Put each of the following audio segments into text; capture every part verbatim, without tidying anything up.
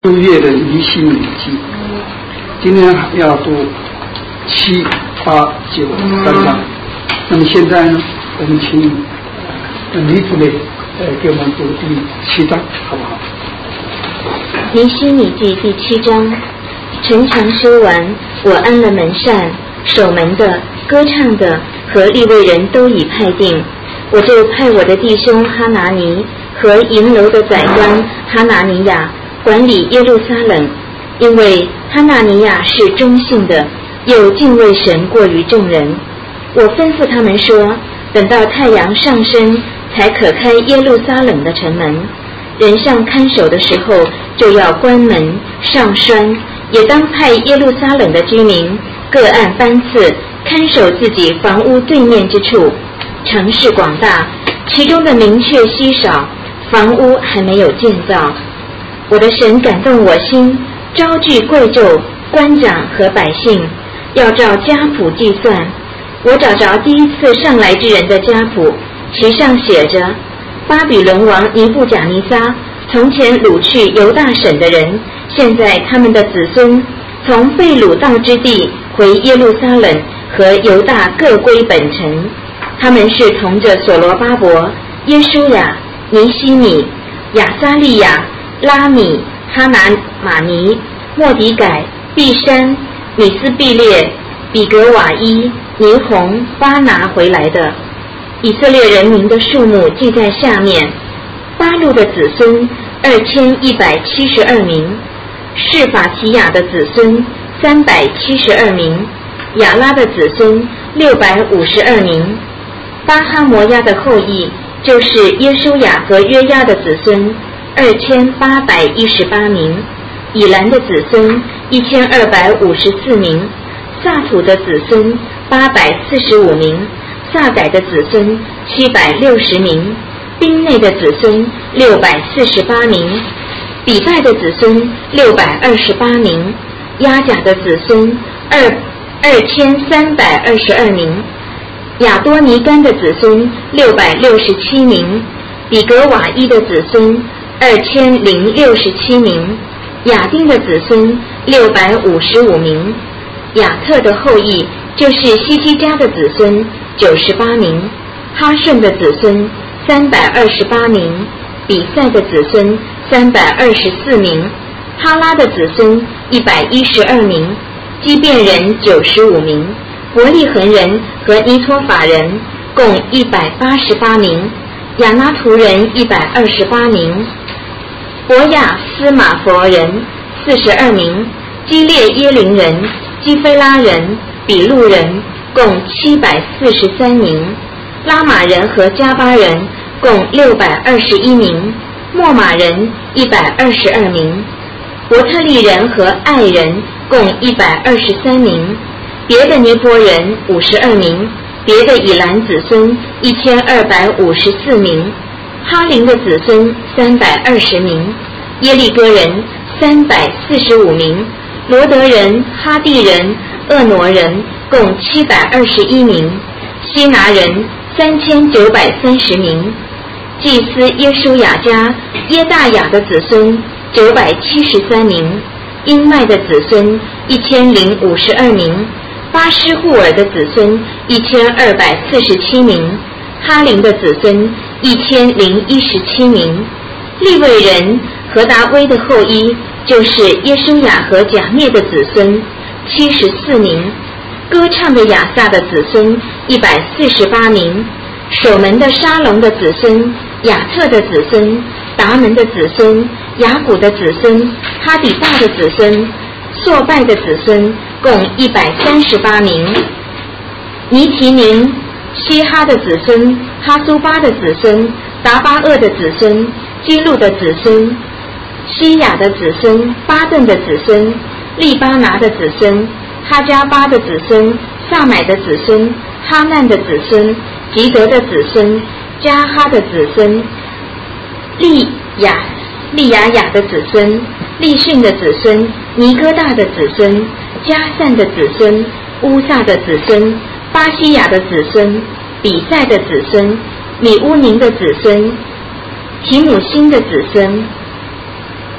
六月的尼希米记，今天要读七、八、九三章。那么现在呢，我们请呃李主任呃给我们读第七章，好不好？ 尼希米记第七章，城墙修完，我安了门扇，守门的、歌唱的和利未人都已派定，我就派我的弟兄哈拿尼和营楼的宰官哈拿尼亚管理耶路撒冷，因为哈拿尼亚是忠信的，又敬畏神过于众人。我吩咐他们说，等到太阳上升，才可开耶路撒冷的城门。人上看守的时候，就要关门上栓，也当派耶路撒冷的居民各按班次看守自己房屋对面之处。城市广大，其中的民却稀少，房屋还没有建造。我的神感动我心，招聚贵胄、官长和百姓，要照家谱计算。我找着第一次上来之人的家谱，其上写着：巴比伦王尼布甲尼撒从前掳去犹大省的人，现在他们的子孙从被掳到之地回耶路撒冷和犹大各归本城。他们是同着所罗巴伯、耶书亚、尼希米、亚撒利亚、拉米、哈拿马尼、莫迪改、毕山、米斯毕列、比格瓦伊、尼红、巴拿回来的。以色列人民的数目记在下面：巴路的子孙二千一百七十二名，示法提亚的子孙三百七十二名，亚拉的子孙六百五十二名。巴哈摩亚的后裔就是耶书亚和约押的子孙二千八百一十八名，以兰的子孙一千二百五十四名，萨土的子孙八百四十五名，萨改的子孙七百六十名，宾内的子孙六百四十八名，比拜的子孙六百二十八名，亚甲的子孙二二千三百二十二名，亚多尼干的子孙六百六十七名，比格瓦伊的子孙二千零六十七名，亚丁的子孙六百五十五名，亚特的后裔就是希基家的子孙九十八名，哈顺的子孙三百二十八名，比赛的子孙三百二十四名，哈拉的子孙一百一十二名，基遍人九十五名，伯利恒人和尼托法人共一百八十八名，亚拿图人一百二十八名，伯亚斯马佛人四十二名，基列耶林人、基菲拉人、比路人共七百四十三名，拉玛人和加巴人共六百二十一名，莫马人一百二十二名，伯特利人和爱人共一百二十三名，别的尼泊人五十二名，别的以兰子孙一千二百五十四名，哈林的子孙三百二十名，耶利哥人三百四十五名，罗德人、哈地人、厄挪人共七百二十一名，希拿人三千九百三十名，祭司耶书亚家耶大雅的子孙九百七十三名，英麦的子孙一千零五十二名，巴施户尔的子孙一千二百四十七名，哈林的子孙一千零一十七名，利未人何达威的后裔就是耶书亚和甲灭的子孙七十四名，歌唱的亚萨的子孙一百四十八名，守门的沙龙的子孙亚特的子孙达门的子孙雅古的子孙哈底大的子孙朔拜的子孙共一百三十八名，尼提宁希哈的子孙哈苏巴的子孙达巴厄的子孙基路的子孙西雅的子孙巴顿的子孙利巴拿的子孙哈加巴的子孙萨买的子孙哈难的子孙吉德的子孙加哈的子孙利亚利亚雅的子孙利逊的子孙尼哥大的子孙加散的子孙乌萨的子孙巴西亚的子孙比赛的子孙米乌宁的子孙提姆辛的子孙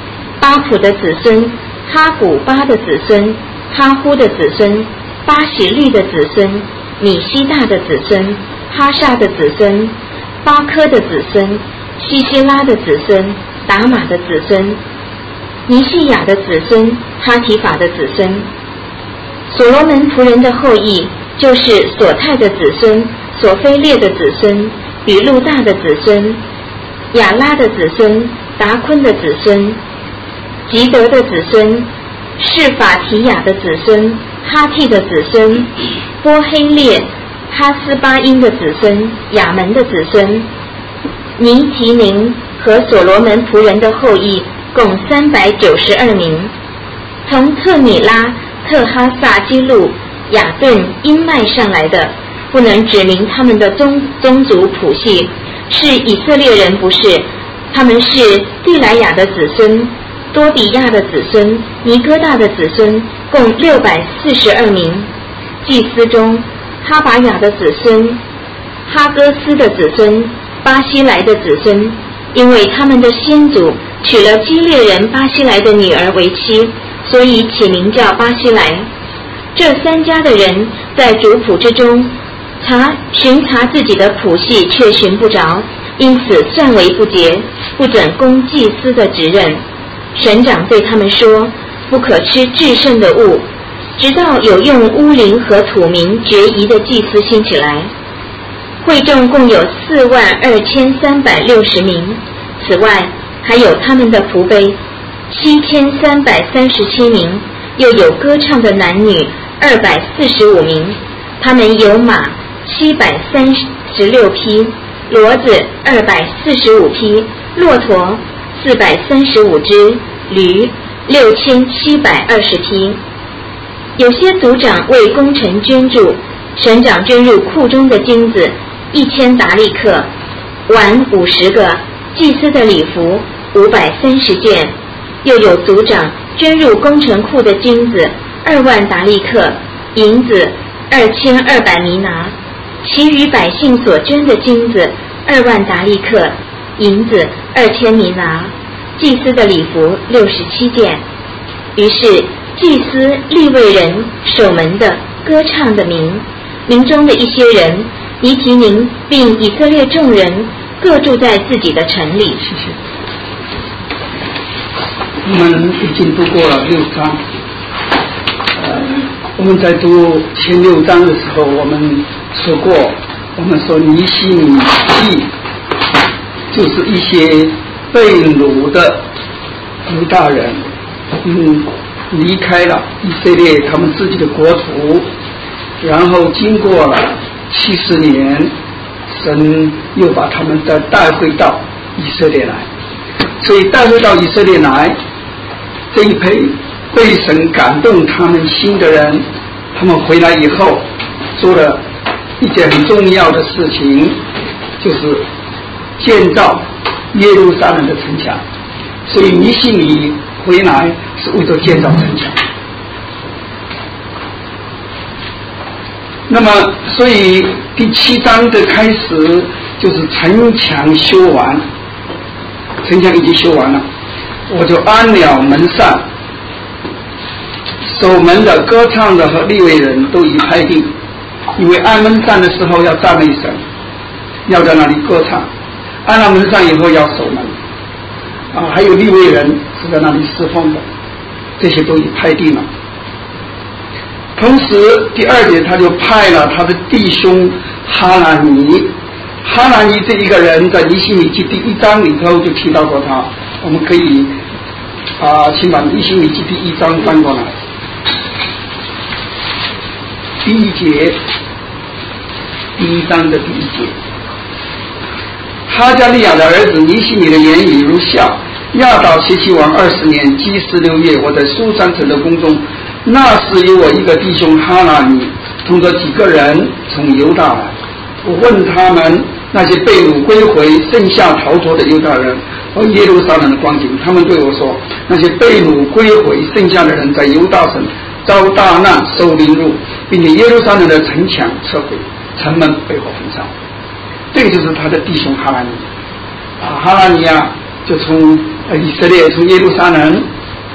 巴普的子孙，哈古巴的子孙，哈呼的子孙，巴喜利的子孙，米西大的子孙，哈萨的子孙，巴科的子孙，西西拉的子孙，达玛的子孙，尼西亚的子孙，哈提法的子孙。所罗门仆人的后裔就是索泰的子孙，索菲列的子孙，比路大的子孙，亚拉的子孙，达昆的子孙，吉德的子孙，示法提亚的子孙，哈替的子孙，波黑列，哈斯巴因的子孙，亚门的子孙。尼提宁和所罗门仆人的后裔共三百九十二名。从特米拉、特哈萨基路、雅顿因麦上来的，不能指明他们的宗宗族谱系，是以色列人不是，他们是地莱雅的子孙，多比亚的子孙，尼哥大的子孙，共六百四十二名。祭司中，哈拔雅的子孙，哈哥斯的子孙，巴西莱的子孙，因为他们的先祖娶了基列人巴西莱的女儿为妻，所以起名叫巴西莱。这三家的人在族谱之中查寻查自己的谱系，却寻不着，因此算为不洁，不准供祭司的职任。省长对他们说，不可吃至圣的物，直到有用乌灵和土名决疑的祭司兴起来。会众共有四万二千三百六十名，此外还有他们的仆婢七千三百三十七名，又有歌唱的男女二百四十五名。他们有马七百三十六匹，骡子二百四十五匹，骆驼四百三十五只，驴六千七百二十匹。有些族长为工程捐助，省长捐入库中的金子一千达利克，碗五十个，祭司的礼服五百三十件。又有族长捐入工程库的金子二万达利克，银子二千二百弥拿，其余百姓所捐的金子二万达利克，银子二千弥拿，祭司的礼服六十七件。于是祭司、利未人、守门的、歌唱的民，民中的一些人，尼提宁并以色列众人各住在自己的城里。 谢谢。我们已经读过了六章，呃，我们在读前六章的时候，我们说过，我们说尼希米记就是一些被掳的犹大人，嗯，离开了以色列他们自己的国土，然后经过了七十年，神又把他们再带回到以色列来，所以带回到以色列来。这一批被神感动他们心的人，他们回来以后做了一件很重要的事情，就是建造耶路撒冷的城墙。所以尼希米回来是为了建造城墙。那么所以第七章的开始就是城墙修完，城墙已经修完了，我就安了门扇，守门的、歌唱的和利未人都已拍定，因为安门扇的时候要赞美神，要在那里歌唱，安了门扇以后要守门啊，还有利未人是在那里侍奉的，这些都已拍定了。同时第二点，他就派了他的弟兄哈拿尼。哈拿尼这一个人在尼希米记第一章里头就提到过他，我们可以啊，请把尼希米记第一章翻过来，第一节，第一章的第一节。哈加利亚的儿子尼希米的言语如下：亚达谢西王二十年基十六月，我在苏珊城的宫中，那时有我一个弟兄哈拿尼同着几个人从犹大来，我问他们那些被掳归回剩下逃脱的犹大人和耶路撒冷的光景，他们对我说，那些被掳归回剩下的人在犹大省遭大难，受凌辱，并且耶路撒冷的城墙撤毁，城门被火焚烧。这个就是他的弟兄哈拿尼啊，哈拿尼啊就从以色列从耶路撒冷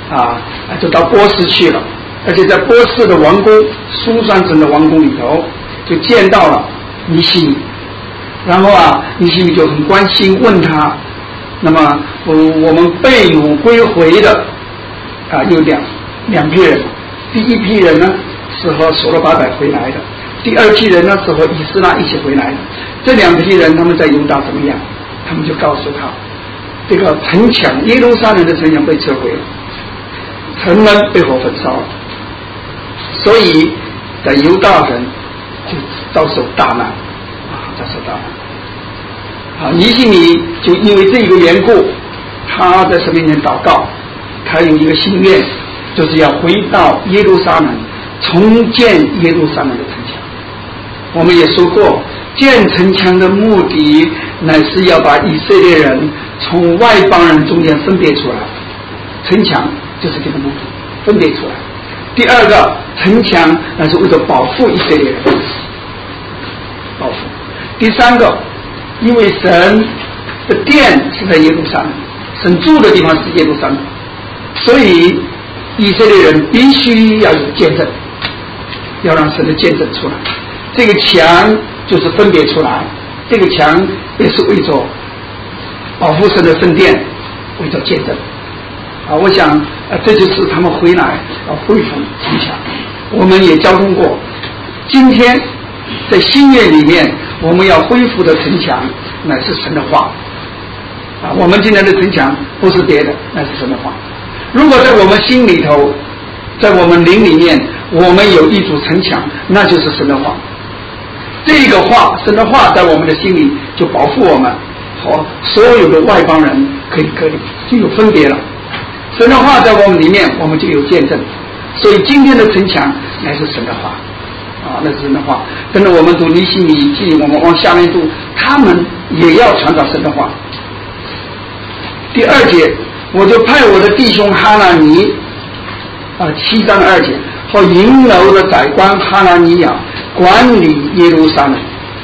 啊，就到波斯去了，而且在波斯的王宫，苏珊城的王宫里头，就见到了尼希米。然后啊，尼希米就很关心，问他，那么我我们被掳归回的啊有两两批人，第一批人呢是和所罗巴伯回来的，第二批人呢是和以斯拉一起回来的。这两批人他们在犹大怎么样？他们就告诉他，这个城墙，耶路撒冷的城墙被摧毁了，城门被火焚烧了，所以在犹大人就遭受大难啊，遭受大难啊。尼希米就因为这个缘故，他在神面前祷告，他有一个心愿，就是要回到耶路撒冷，重建耶路撒冷的城墙。我们也说过，建城墙的目的乃是要把以色列人从外邦人中间分别出来，城墙就是这个目的，分别出来。第二个，城墙乃是为了保护以色列人，保护。第三个，因为神的殿是在耶路撒冷，神住的地方是耶路撒冷，所以以色列人必须要有见证，要让神的见证出来。这个墙就是分别出来，这个墙也是为着保护神的圣殿，为着见证啊。我想啊，这就是他们回来要恢复城墙。我们也交通过，今天在新约里面我们要恢复的城墙乃是神的话啊。我们今天的城墙不是别的，那是神的话。如果在我们心里头，在我们灵里面，我们有一堵城墙，那就是神的话。这个话，神的话在我们的心里就保护我们和所有的外邦人可以隔离，就有分别了。神的话在我们里面，我们就有见证。所以今天的城墙乃是神的话啊，那是神的话。跟着我们读尼希米记，我们往下面读，他们也要传导神的话。第二节，我就派我的弟兄哈拿尼啊，七章二节，和营楼的宰官哈拿尼亚管理耶路撒冷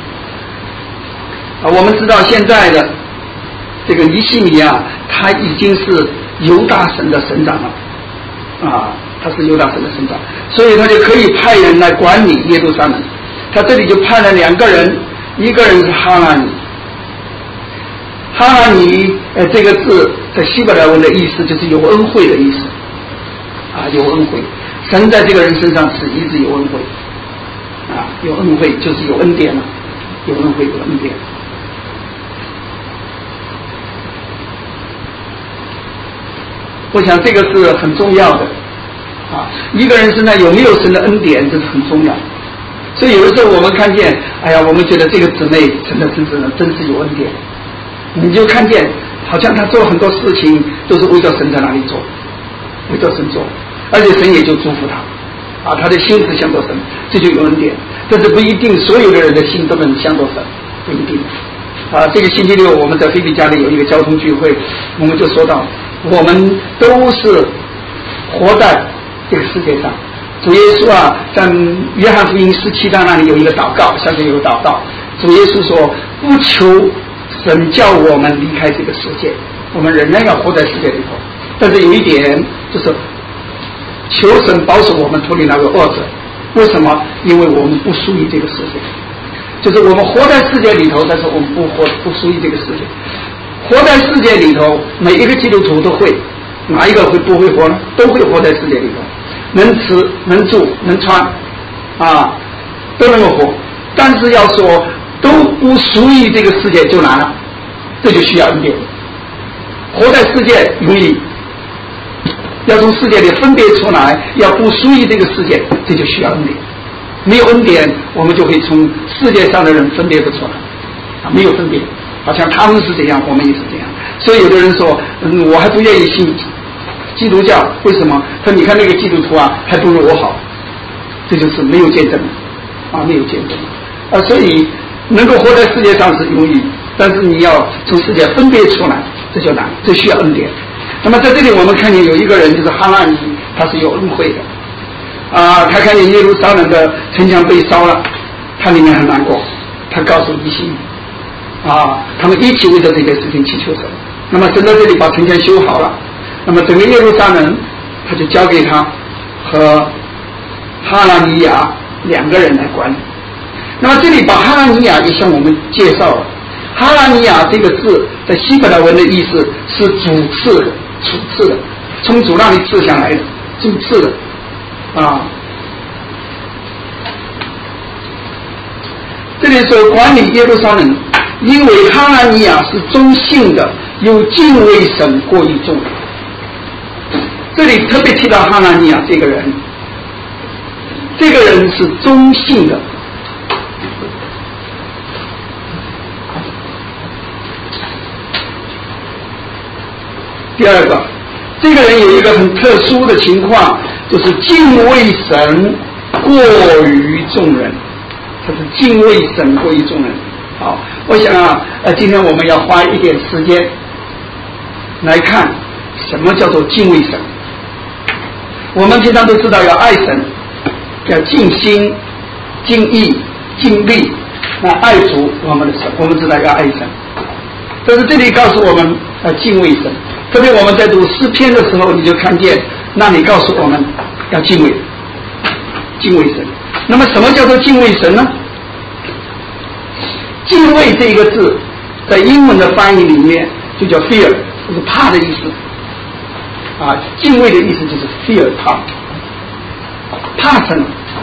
啊。我们知道现在的这个尼希米啊，他已经是犹大省的省长了啊，他是犹大省的省长，所以他就可以派人来管理耶路撒冷。他这里就派了两个人，一个人是哈拿尼。哈拿尼呃这个字在希伯来文的意思就是有恩惠的意思啊，有恩惠。神在这个人身上是一直有恩惠啊，有恩惠就是有恩典了，有恩惠有恩典。我想这个是很重要的啊，一个人身上有没有神的恩典，这是很重要。所以有的时候我们看见，哎呀，我们觉得这个姊妹真的真的真是有恩典，你就看见好像他做很多事情都是为着神在哪里做，为着神做，而且神也就祝福他啊，他的心是向着神，这就有恩典。但是不一定所有的人的心都能向着神，不一定啊。这个星期六我们在菲比家里有一个交通聚会，我们就说到我们都是活在这个世界上。主耶稣啊，在约翰福音十七章那里有一个祷告，下面有个祷告，主耶稣说，不求神叫我们离开这个世界，我们仍然要活在世界里头，但是有一点就是求神保守我们脱离那个恶者。为什么？因为我们不属于这个世界，就是我们活在世界里头，但是我们不活不属于这个世界。活在世界里头，每一个基督徒都会，哪一个会不会活呢？都会活在世界里头，能吃能住能穿啊，都能够活。但是要说都不属于这个世界就难了，这就需要恩典。活在世界容易，要从世界里分别出来，要不属于这个世界，这就需要恩典。没有恩典，我们就会从世界上的人分别不出来啊，没有分别，好像他们是这样，我们也是这样。所以有的人说，嗯，我还不愿意信基督教，为什么？他说你看那个基督徒啊，还不如我好，这就是没有见证啊，没有见证啊。所以能够活在世界上是容易，但是你要从世界分别出来，这就难，这需要恩典。那么在这里我们看见有一个人就是哈拿尼，他是有恩惠的啊，他看见耶路撒冷的城墙被烧了，他里面很难过，他告诉尼希米啊，他们一起为着这件事情祈求神。那么神在这里把城墙修好了，那么整个耶路撒冷他就交给他和哈拿尼亚两个人来管理。那么这里把哈拿尼亚也向我们介绍了，哈拿尼亚这个字在希伯来文的意思是主次的、主次的，从主那里赐下来的，主次的啊。这里说管理耶路撒冷，因为哈拿尼亚是忠信的，有敬畏神过于众人。这里特别提到哈拿尼亚这个人，这个人是忠信的。第二个，这个人有一个很特殊的情况，就是敬畏神过于众人。他是敬畏神过于众人。好，我想啊，呃，今天我们要花一点时间来看什么叫做敬畏神。我们平常都知道要爱神，要尽心、尽意、尽力，那爱主我们的神，我们知道要爱神。但是这里告诉我们要敬畏神，特别我们在读诗篇的时候，你就看见那里告诉我们要敬畏，敬畏神。那么什么叫做敬畏神呢？敬畏这一个字在英文的翻译里面就叫 fear， 就是怕的意思啊，敬畏的意思就是 fear， 怕怕神。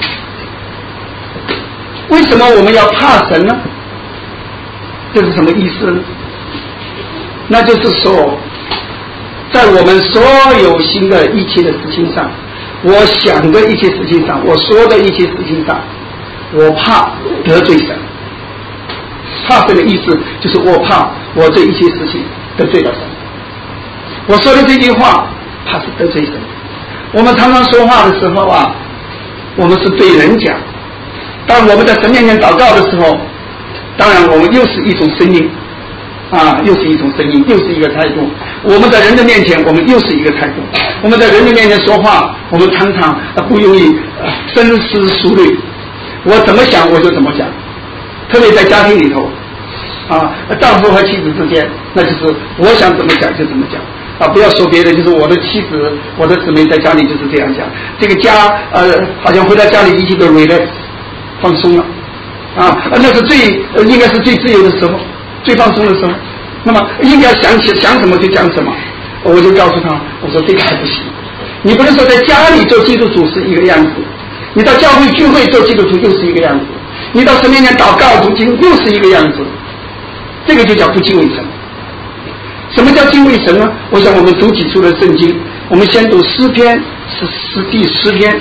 为什么我们要怕神呢？这是什么意思呢？那就是说在我们所有行的一切的事情上，我想的一切事情上，我说的一切事情上，我怕得罪神。怕神的意思就是我怕我这一切事情得罪了神。我说的这句话怕是得罪神。我们常常说话的时候啊，我们是对人讲，当我们在神面前祷告的时候，当然我们又是一种声音啊，又是一种声音，又是一个态度。我们在人的面前，我们又是一个态度。我们在人的面前说话，我们常常不容易深思熟虑，我怎么想我就怎么讲。特别在家庭里头啊，丈夫和妻子之间，那就是我想怎么讲就怎么讲啊，不要说别人，就是我的妻子我的姊妹在家里就是这样讲。这个家呃，好像回到家里一切都 relax 放松了啊，那是最呃应该是最自由的时候，最放松的时候。那么应该想起想什么就讲什么。我就告诉他，我说这个还不行，你不能说在家里做基督徒是一个样子，你到教会聚会做基督徒又是一个样子，你到神面前祷告读经又是一个样子，这个就叫不敬畏神。什么叫敬畏神呢？我想我们读几处的圣经，我们先读诗篇，是诗第十篇，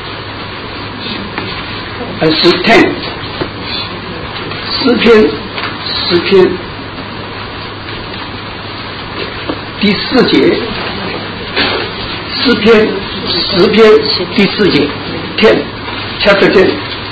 呃，诗 ten， 诗篇，诗篇第四节，诗篇十篇第四节 ten chapter ten。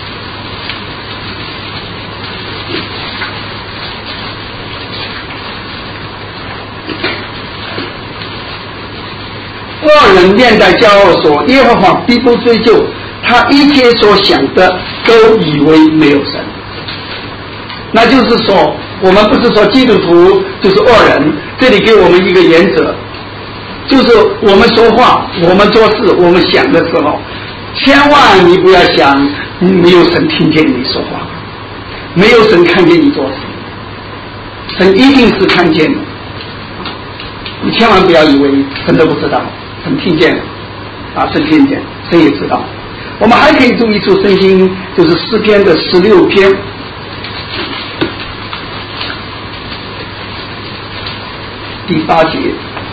恶人面带骄傲说，耶和华必不追究，他一切所想的都以为没有神。那就是说，我们不是说基督徒就是恶人，这里给我们一个原则，就是我们说话我们做事我们想的时候，千万你不要想没有神听见你说话，没有神看见你做事，神一定是看见的。你千万不要以为神都不知道，神听见了啊，神听见，神也知道。我们还可以读一处圣经，就是诗篇的十六篇第八节。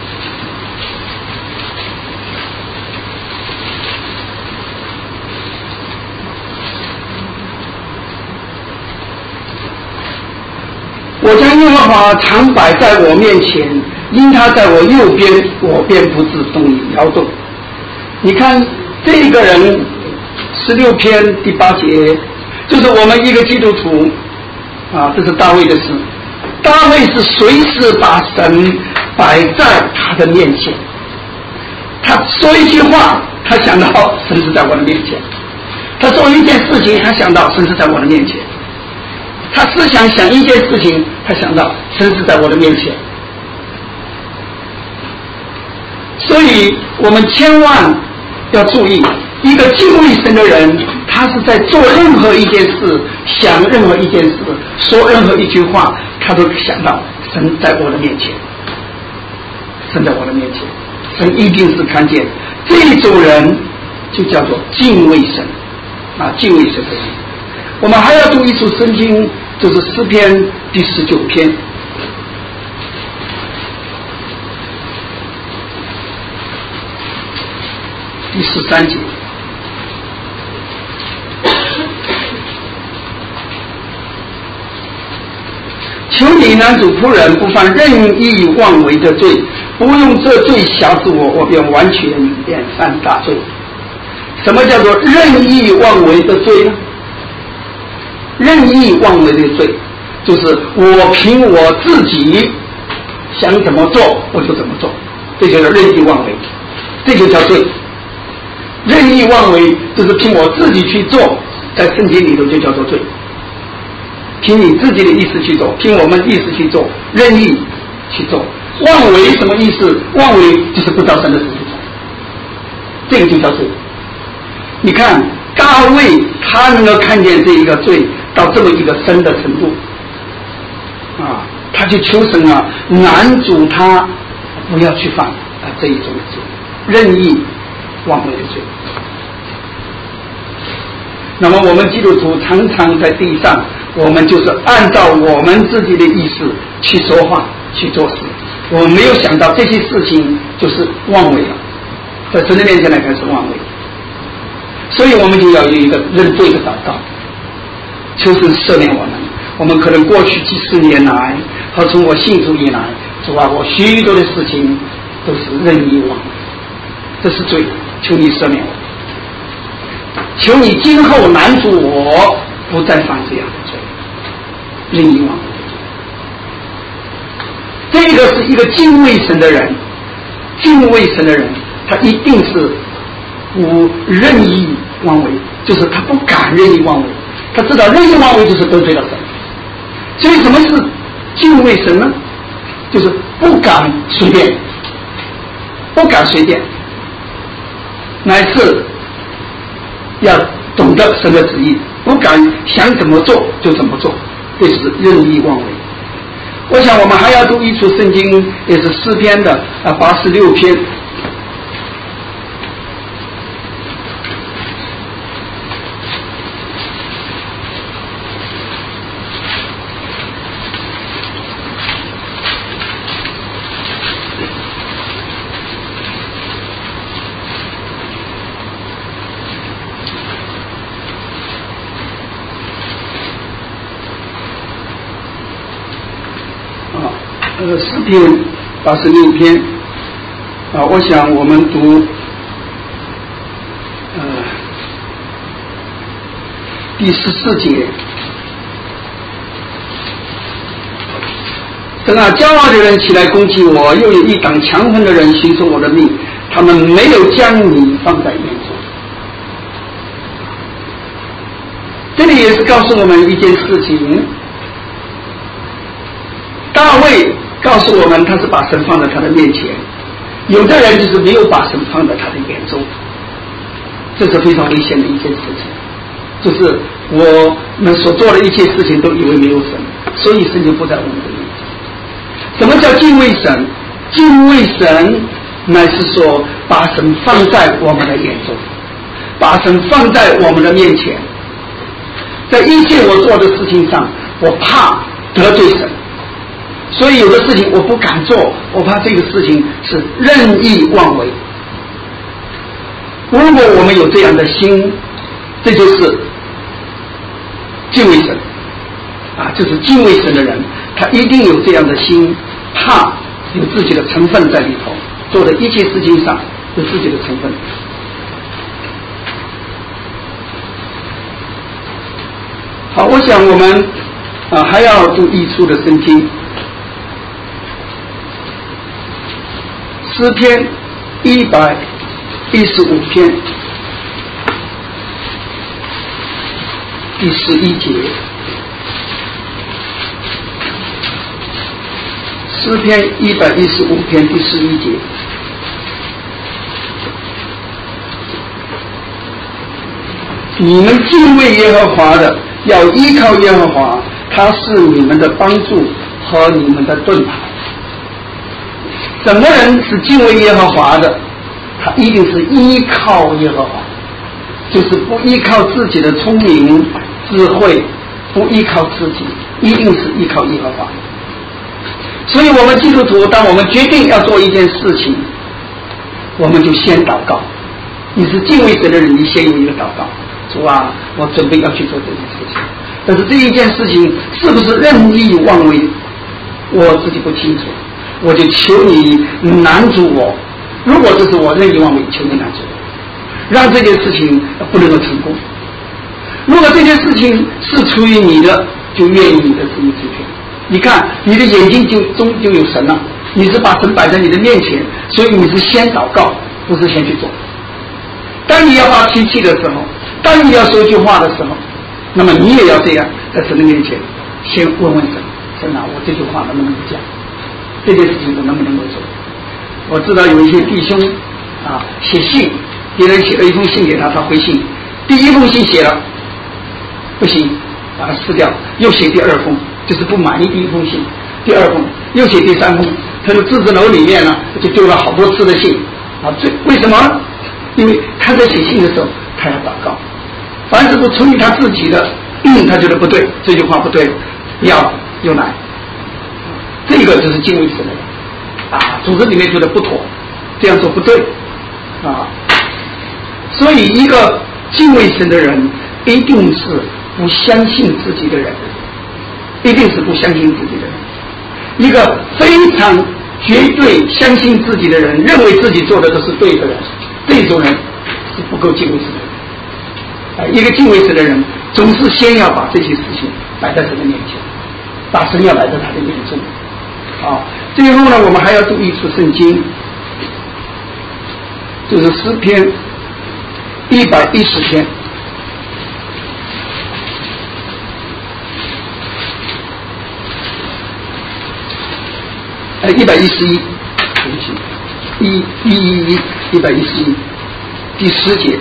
我将耶和华常摆在我面前，因他在我右边，我便不自动摇动。你看这个人十六篇第八节，就是我们一个基督徒啊，这是大卫的诗。大卫是随时把神摆在他的面前，他说一句话，他想到神是在我的面前；他做一件事情，他想到神是在我的面前；他思想想一件事情，他想到神是在我的面前。 所以我们千万要注意，一个敬畏神的人，他是在做任何一件事，想任何一件事，说任何一句话，他都想到神在我的面前，神在我的面前，神一定是看见。这种人就叫做敬畏神啊，敬畏神的人。我们还要读一处圣经，就是诗篇第十九篇。第十三节，求你男主仆人不犯任意妄为的罪，不用这罪辖制我，我便完全免犯大罪。什么叫做任意妄为的罪呢？任意妄为的罪，就是我凭我自己想怎么做我就怎么做，这就叫任意妄为，这就叫罪。任意妄为就是凭我自己去做，在圣经里头就叫做罪。凭你自己的意思去做，凭我们意思去做，任意去做。妄为什么意思？妄为就是不照神的旨意做，这个就叫罪。你看大卫他能够看见这一个罪到这么一个深的程度啊，他就求神啊拦阻他不要去犯啊这一种罪，任意妄为的罪。那么我们基督徒常常在地上，我们就是按照我们自己的意思去说话去做事，我们没有想到这些事情就是妄为了，在神的面前来看是妄为。所以我们就要有一个认罪的祷告，求神赦免我们。我们可能过去几十年来和从我信主以来，主啊，我许多的事情都是任意妄为，这是罪，求你赦免我，求你今后拦阻我不再犯这样的罪，任意妄为。这个是一个敬畏神的人，敬畏神的人他一定是不任意妄为，就是他不敢任意妄为，他知道任意妄为就是得罪了神。所以什么是敬畏神呢？就是不敢随便，不敢随便，乃是要懂得神的旨意，不敢想怎么做就怎么做，这是任意妄为。我想我们还要读一处圣经，也是诗篇的啊八十六篇。呃，诗篇八十六篇啊，我想我们读呃第十四节，等啊，骄傲的人起来攻击我，又有一党强横的人寻索我的命，他们没有将你放在眼中。这里也是告诉我们一件事情，大卫告诉我们他是把神放在他的面前，有的人就是没有把神放在他的眼中，这是非常危险的一件事情，就是我们所做的一切事情都以为没有神，所以神就不在我们的面前。什么叫敬畏神？敬畏神乃是说把神放在我们的眼中，把神放在我们的面前，在一切我做的事情上我怕得罪神，所以有的事情我不敢做，我怕这个事情是任意妄为。如果我们有这样的心，这就是敬畏神啊，就是敬畏神的人，他一定有这样的心，怕有自己的成分在里头，做的一切事情上有自己的成分。好，我想我们啊还要读一处的圣经，诗篇一百一十五篇第十一节，诗篇一百一十五篇第十一节， 你们敬畏耶和华的，要依靠耶和华，他是你们的帮助和你们的盾牌。什么人是敬畏耶和华的？他一定是依靠耶和华，就是不依靠自己的聪明智慧，不依靠自己，一定是依靠耶和华。所以我们基督徒，当我们决定要做一件事情，我们就先祷告。你是敬畏神的人，你先有一个祷告，主啊，我准备要去做这件事情，但是这一件事情是不是任意妄为，我自己不清楚，我就求你拦阻我。如果这是我任意妄为，求你拦阻我，让这件事情不能够成功。如果这件事情是出于你的，就愿意你的旨意成全。你看你的眼睛就中就有神了，你是把神摆在你的面前，所以你是先祷告，不是先去做。当你要发脾气的时候，当你要说句话的时候，那么你也要这样，在神的面前先问问神，神啊，我这句话能不能够讲，这件事情我能不能够做。我知道有一些弟兄啊写信，别人写了一封信给他，他回信，第一封信写了不行，把它撕掉，又写第二封，就是不满意第一封信，第二封又写第三封，他的字字楼里面呢就丢了好多次的信啊，这为什么？因为他在写信的时候他要祷告，凡是不出于他自己的，嗯，他觉得不对，这句话不对，要又来，这个就是敬畏神的人啊，组织里面觉得不妥，这样做不对啊，所以一个敬畏神的人一定是不相信自己的人，一定是不相信自己的人。一个非常绝对相信自己的人，认为自己做的都是对的人，这种人是不够敬畏神的人。一个敬畏神的人总是先要把这些事情摆在神的面前，把神要摆在他的眼中啊。最后呢，我们还要读一处圣经，就是诗篇一百一十篇。呃，一百一十一，对不起，一一一一一百一十一，第十节。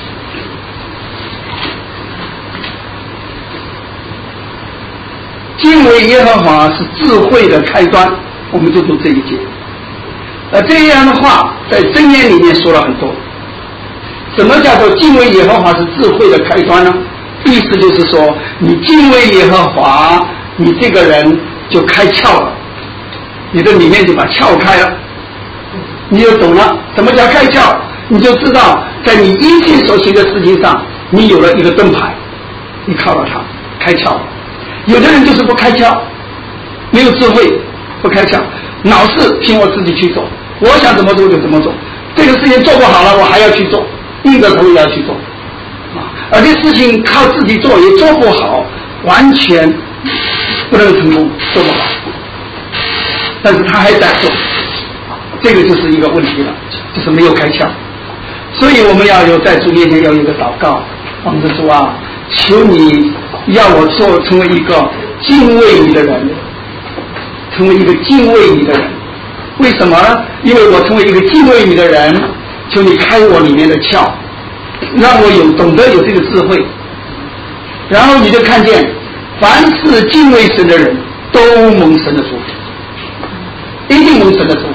敬畏耶和华是智慧的开端，我们就读这一节。呃，这样的话在箴言里面说了很多。什么叫做敬畏耶和华是智慧的开端呢？意思就是说，你敬畏耶和华，你这个人就开窍了，你的里面就把窍开了，你就懂了什么叫开窍，你就知道在你一切所行的事情上，你有了一个盾牌，你靠了它开窍了。有的人就是不开窍，没有智慧，不开窍，老是凭我自己去做，我想怎么做就怎么做，这个事情做不好了我还要去做，硬着头也要去做啊，而这事情靠自己做也做不好，完全不能成功，做不好，但是他还在做，这个就是一个问题了，就是没有开窍。所以我们要有在主面前要有一个祷告，我们说主啊，求你要我做成为一个敬畏你的人，成为一个敬畏你的人。为什么呢？因为我成为一个敬畏你的人，求你开我里面的窍，让我有懂得有这个智慧，然后你就看见凡是敬畏神的人都蒙神的祝福，一定蒙神的祝福。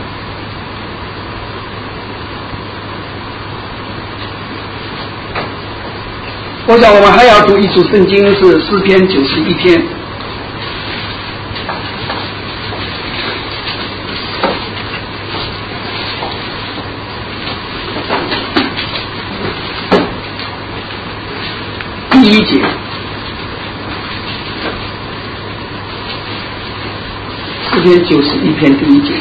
我想我们还要读一处圣经，是诗篇九十一篇。第一节，诗篇九十一篇第一节，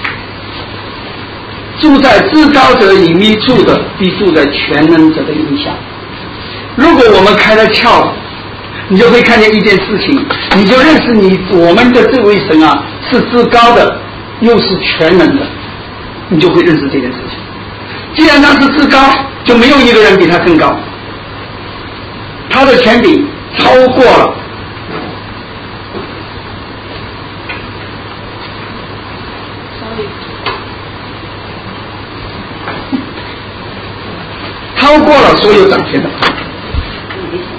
住在至高者隐秘处的，必住在全能者的荫下。如果我们开了窍，你就会看见一件事情，你就认识你我们的这位神啊是至高的，又是全能的，你就会认识这件事情。既然他是至高，就没有一个人比他更高，他的权柄超过了超过了所有掌权的，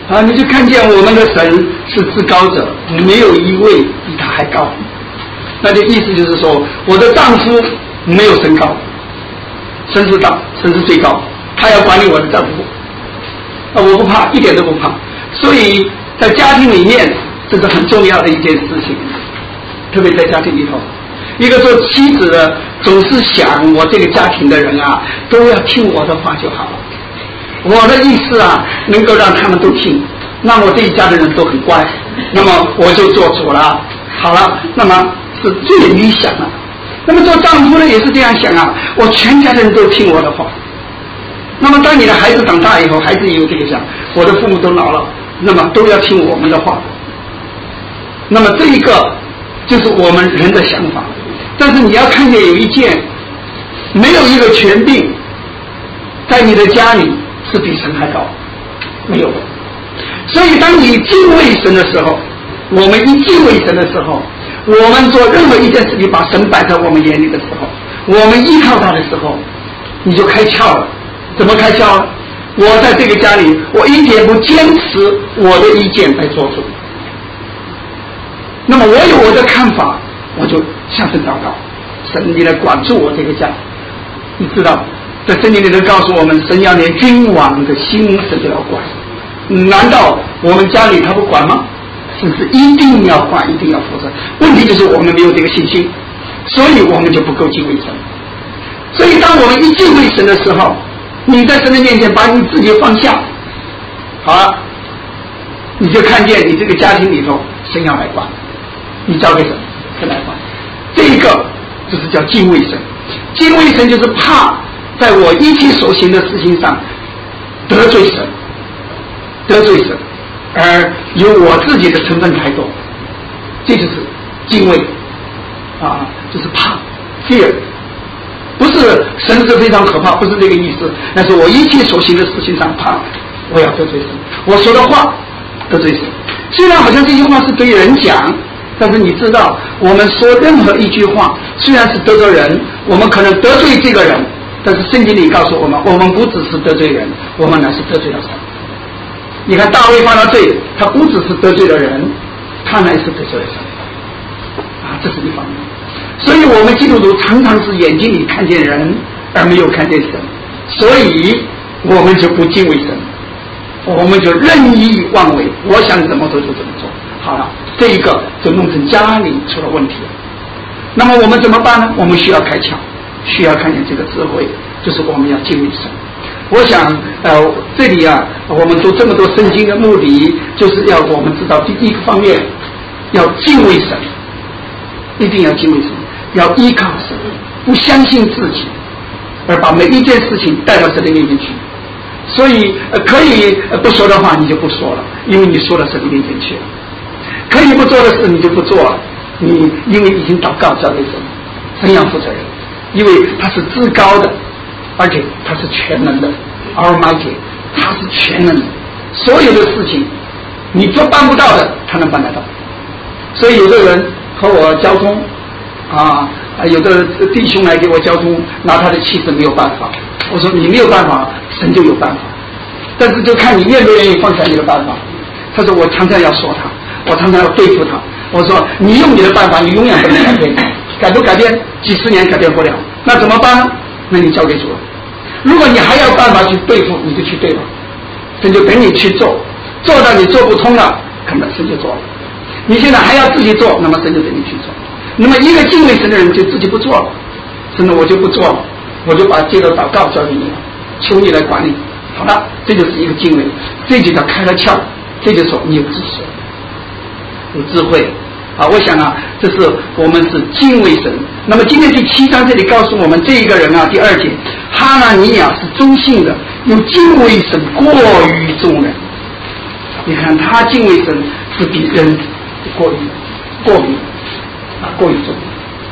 啊，你就看见我们的神是至高者，没有一位比他还高。那就意思就是说，我的丈夫没有神高，神是大，神是最高，他要管理我的丈夫，啊，我不怕，一点都不怕。所以在家庭里面，这是很重要的一件事情，特别在家庭里头，一个做妻子的总是想，我这个家庭的人啊，都要听我的话就好了。我的意思啊，能够让他们都听，那我这一家的人都很乖，那么我就做主了。好了，那么是最理想了。那么做丈夫呢，也是这样想啊，我全家的人都听我的话。那么当你的孩子长大以后，孩子也有这个想，我的父母都老了，那么都要听我们的话。那么这一个就是我们人的想法。但是你要看见有一件，没有一个权柄在你的家里是比神还高，没有的。所以当你敬畏神的时候，我们一敬畏神的时候，我们做任何一件事情把神摆在我们眼里的时候，我们依靠他的时候，你就开窍了。怎么开窍了？我在这个家里，我一点不坚持我的意见来做主，那么我有我的看法，我就向神祷告，神你来管住我这个家。你知道在圣经里头告诉我们，神要连君王的心神都要管，难道我们家里他不管吗？神是一定要管，一定要负责。问题就是我们没有这个信心，所以我们就不够敬畏神。所以当我们一敬畏神的时候，你在神的面前把你自己放下，好了，你就看见你这个家庭里头神要来管，你交给神，神来管。这一个就是叫敬畏神。敬畏神就是怕在我一切所行的事情上得罪神，得罪神，而有我自己的成分太多，这就是敬畏啊，就是怕 fear。不是神是非常可怕，不是这个意思，但是我一切所行的事情上怕我要得罪神，我说的话得罪神。虽然好像这句话是对人讲，但是你知道我们说任何一句话虽然是得罪人，我们可能得罪这个人，但是圣经里告诉我们，我们不只是得罪人，我们乃是得罪了神。你看大卫犯了罪，他不只是得罪了人，他乃是得罪了神啊，这是一方面。所以我们基督徒常常是眼睛里看见人而没有看见神，所以我们就不敬畏神，我们就任意妄为，我想怎么做就怎么做。好了，这一个就弄成家里出了问题了。那么我们怎么办呢？我们需要开窍，需要看见这个智慧，就是我们要敬畏神。我想呃，这里啊，我们读这么多圣经的目的，就是要我们知道第一个方面要敬畏神，一定要敬畏神，要依靠神，不相信自己，而把每一件事情带到神的面前去。所以、呃、可以、呃、不说的话你就不说了，因为你说到神的面前去了。可以不做的事你就不做了，你因为已经祷告交给神，神要负责任，因为他是至高的，而且他是全能的 Almighty， 他是全能的，所有的事情你做办不到的他能办得到。所以有的人和我交通啊，有的弟兄来给我交通，拿他的妻子没有办法，我说你没有办法，神就有办法，但是就看你愿不愿意放下你的办法。他说我常常要说他，我常常要对付他，我说你用你的办法你永远不能改变，改不改变几十年改变不了，那怎么办呢？那你交给主了。如果你还要办法去对付，你就去对吧，神就等你去做，做到你做不通了，可能神就做了。你现在还要自己做，那么神就等你去做。那么一个敬畏神的人就自己不做了，真的我就不做了，我就把接着祷告交给你了，求你来管理。好了，这就是一个敬畏，这就叫开了窍，这就说你有知识，有智慧啊！我想啊，这是我们是敬畏神。那么今天第七章这里告诉我们，这一个人啊，第二节，哈拿尼亚是忠信的，又敬畏神过于众人。你看他敬畏神是比人过于过于啊过于重。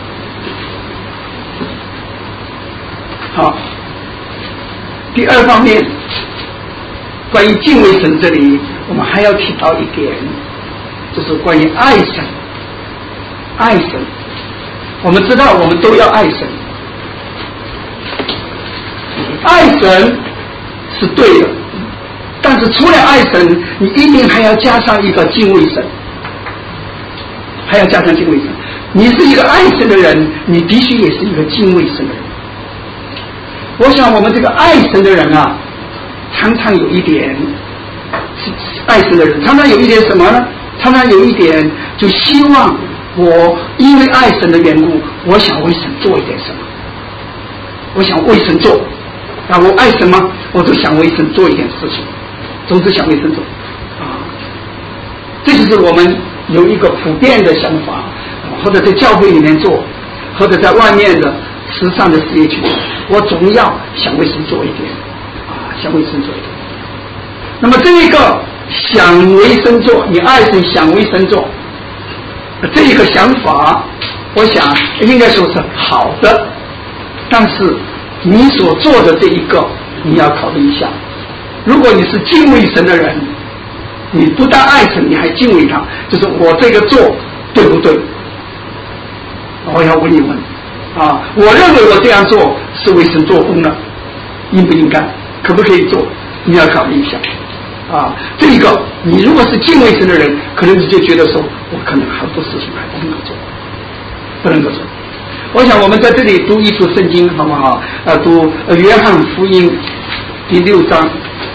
好，第二方面，关于敬畏神这里，我们还要提到一点，就是关于爱神。爱神，我们知道我们都要爱神，爱神是对的，但是除了爱神，你一定还要加上一个敬畏神，还要加上敬畏神。你是一个爱神的人，你必须也是一个敬畏神的人。我想我们这个爱神的人啊，常常有一点，爱神的人常常有一点什么呢？常常有一点就希望我因为爱神的缘故，我想为神做一点什么，我想为神做啊，我爱神吗？我都想为神做一点事情，总之想为神做啊。这就是我们有一个普遍的想法，或者在教会里面做，或者在外面的时尚的事业去做，我总要想为神做一点啊，想为神做一点。那么这一个想为神做，你爱神想为神做，这一个想法，我想应该说是好的，但是你所做的这一个你要考虑一下，如果你是敬畏神的人，你不但爱神你还敬畏他，就是我这个做对不对？我要问一问啊，我认为我这样做是为神做工的，应不应该，可不可以做，你要考虑一下啊。这一个你如果是敬畏神的人，可能你就觉得说我可能很多事情还不能够做，不能够做。我想我们在这里读一处圣经好不好？呃，读约翰福音第六章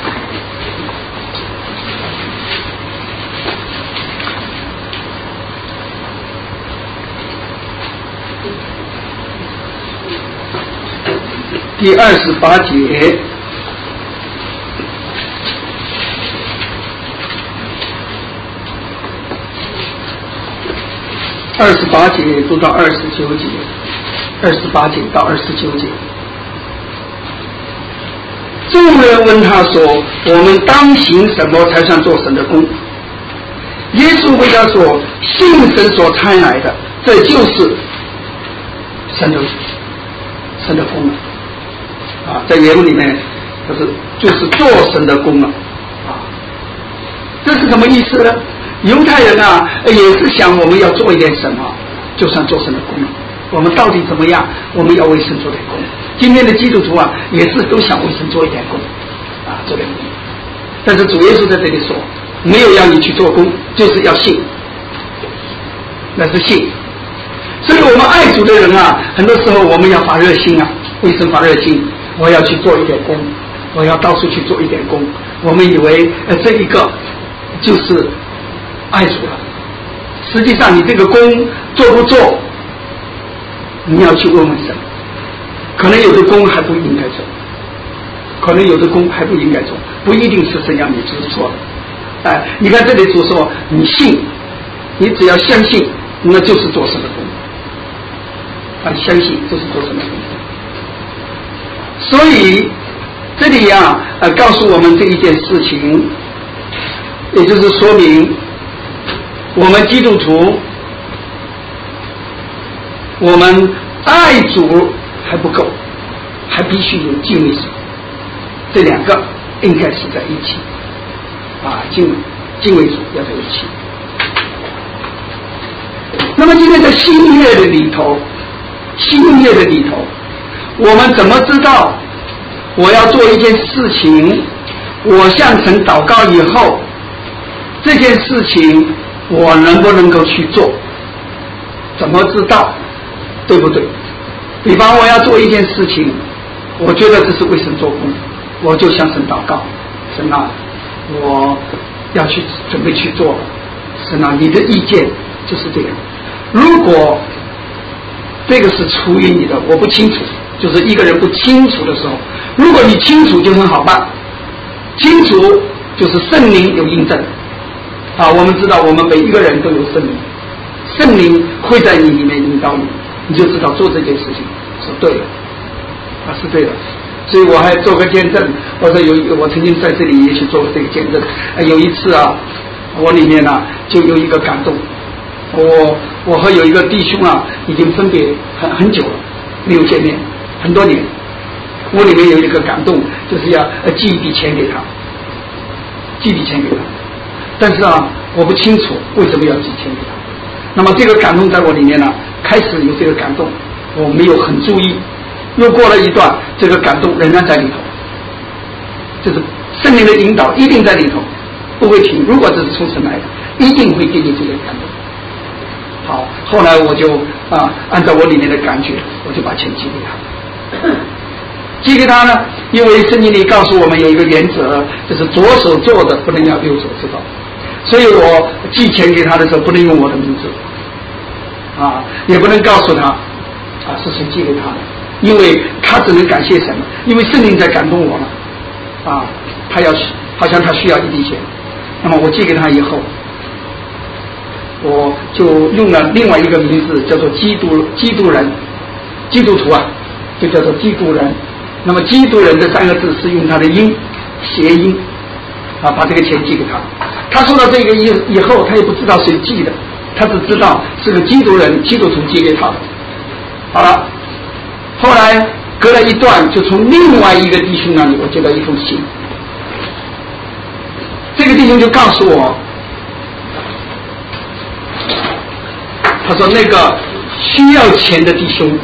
第二十八节。二十八节读到二十九节，二十八节到二十九节。众人问他说：“我们当行什么才算做神的工？”耶稣回答说：“信神所差来的，这就是神的神的工了。”啊，在原文里面就是就是做神的工了。啊，这是什么意思呢？犹太人啊，也是想我们要做一点什么，就算做神的工了。我们到底怎么样？我们要为神做点工。今天的基督徒啊，也是都想为神做一点工，啊，做点工。但是主耶稣在这里说，没有要你去做工，就是要信，那是信。所以我们爱主的人啊，很多时候我们要发热心啊，为神发热心，我要去做一点工，我要到处去做一点工。我们以为呃这一个就是爱主了，实际上你这个工做不做，你要去问问神。可能有的工还不应该做，可能有的工还不应该做，不一定是神让你做的。哎，你看这里主说，你信，你只要相信，那就是做神的工。啊，相信就是做神的工。所以这里呀、呃，告诉我们这一件事情，也就是说明我们基督徒，我们爱主还不够，还必须有敬畏神，这两个应该是在一起啊，敬敬畏主要在一起。那么今天在新约的里头，新约的里头，我们怎么知道我要做一件事情，我向神祷告以后，这件事情我能不能够去做？怎么知道？对不对？比方我要做一件事情，我觉得这是为神做工，我就向神祷告，神啊，我要去准备去做了，神啊，你的意见就是这样。如果这个是出于你的，我不清楚，就是一个人不清楚的时候，如果你清楚就很好办，清楚就是圣灵有印证啊。我们知道我们每一个人都有圣灵，圣灵会在你里面引导你，你就知道做这件事情是对的啊，是对的。所以我还做个见证，我说有一个，我曾经在这里也去做这个见证。啊、有一次啊，我里面啊就有一个感动，我我和有一个弟兄啊已经分别很很久了，没有见面很多年。我里面有一个感动，就是要寄一笔钱给他，寄一笔钱给他。但是啊，我不清楚为什么要寄钱给他。那么这个感动在我里面呢，开始有这个感动，我没有很注意。又过了一段，这个感动仍然在里头，这是圣灵的引导一定在里头，不会停。如果这是从神来的，一定会给你这个感动。好，后来我就啊，按照我里面的感觉，我就把钱寄给他。寄给他呢，因为圣经里告诉我们有一个原则，就是左手做的不能让右手知道，所以我寄钱给他的时候不能用我的名字，啊，也不能告诉他啊是谁寄给他的，因为他只能感谢神，因为圣灵在感动我了，啊，他要好像他需要一笔钱，那么我寄给他以后，我就用了另外一个名字，叫做基督基督人，基督徒啊，就叫做基督人。那么基督人这三个字是用他的音谐音啊，把这个钱寄给他。他收到这个以以后，他也不知道谁寄的，他只知道是个基督人基督徒寄给他的。好了，后来隔了一段，就从另外一个弟兄那里我接到一封信，这个弟兄就告诉我，他说那个需要钱的弟兄，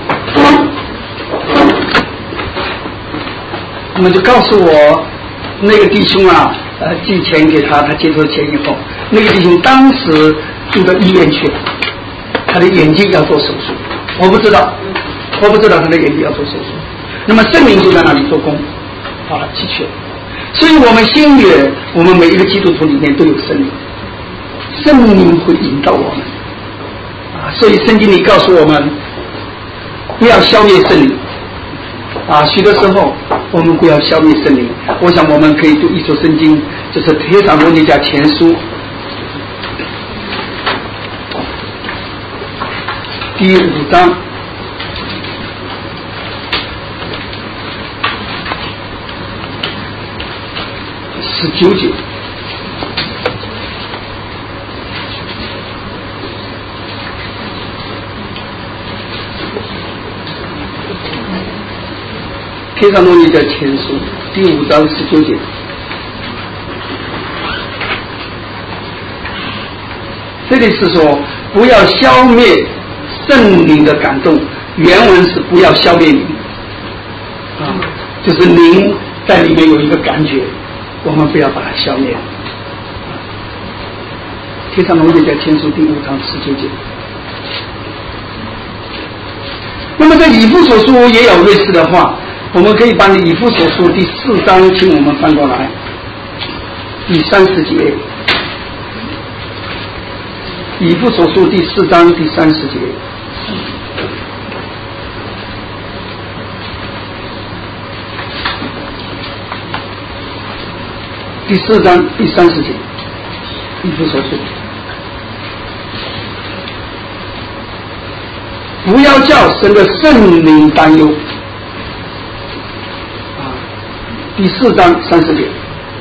那么就告诉我那个弟兄啊，呃，寄钱给他，他接受钱以后，那个弟兄当时住到医院去了，他的眼睛要做手术，我不知道，我不知道他的眼睛要做手术。那么圣灵就在那里做工，好了，继续。所以我们新约，我们每一个基督徒里面都有圣灵，圣灵会引导我们啊。所以圣经里告诉我们，不要消灭圣灵。啊，许多时候我们不要消灭圣灵。我想我们可以读一处圣经，就是《帖撒罗尼迦前书》第五章十九节。帖撒罗尼迦前书第五章十九节，这里是说不要消灭圣灵的感动，原文是不要消灭灵啊，就是灵在里面有一个感觉，我们不要把它消灭。帖撒罗尼迦前书第五章十九节。那么在以弗所书也有类似的话，我们可以把以弗所书第四章请我们翻过来，第三十节。以弗所书第四章第三十节。第四章第三十节，以弗所书。不要叫神的圣灵担忧。第四章三十节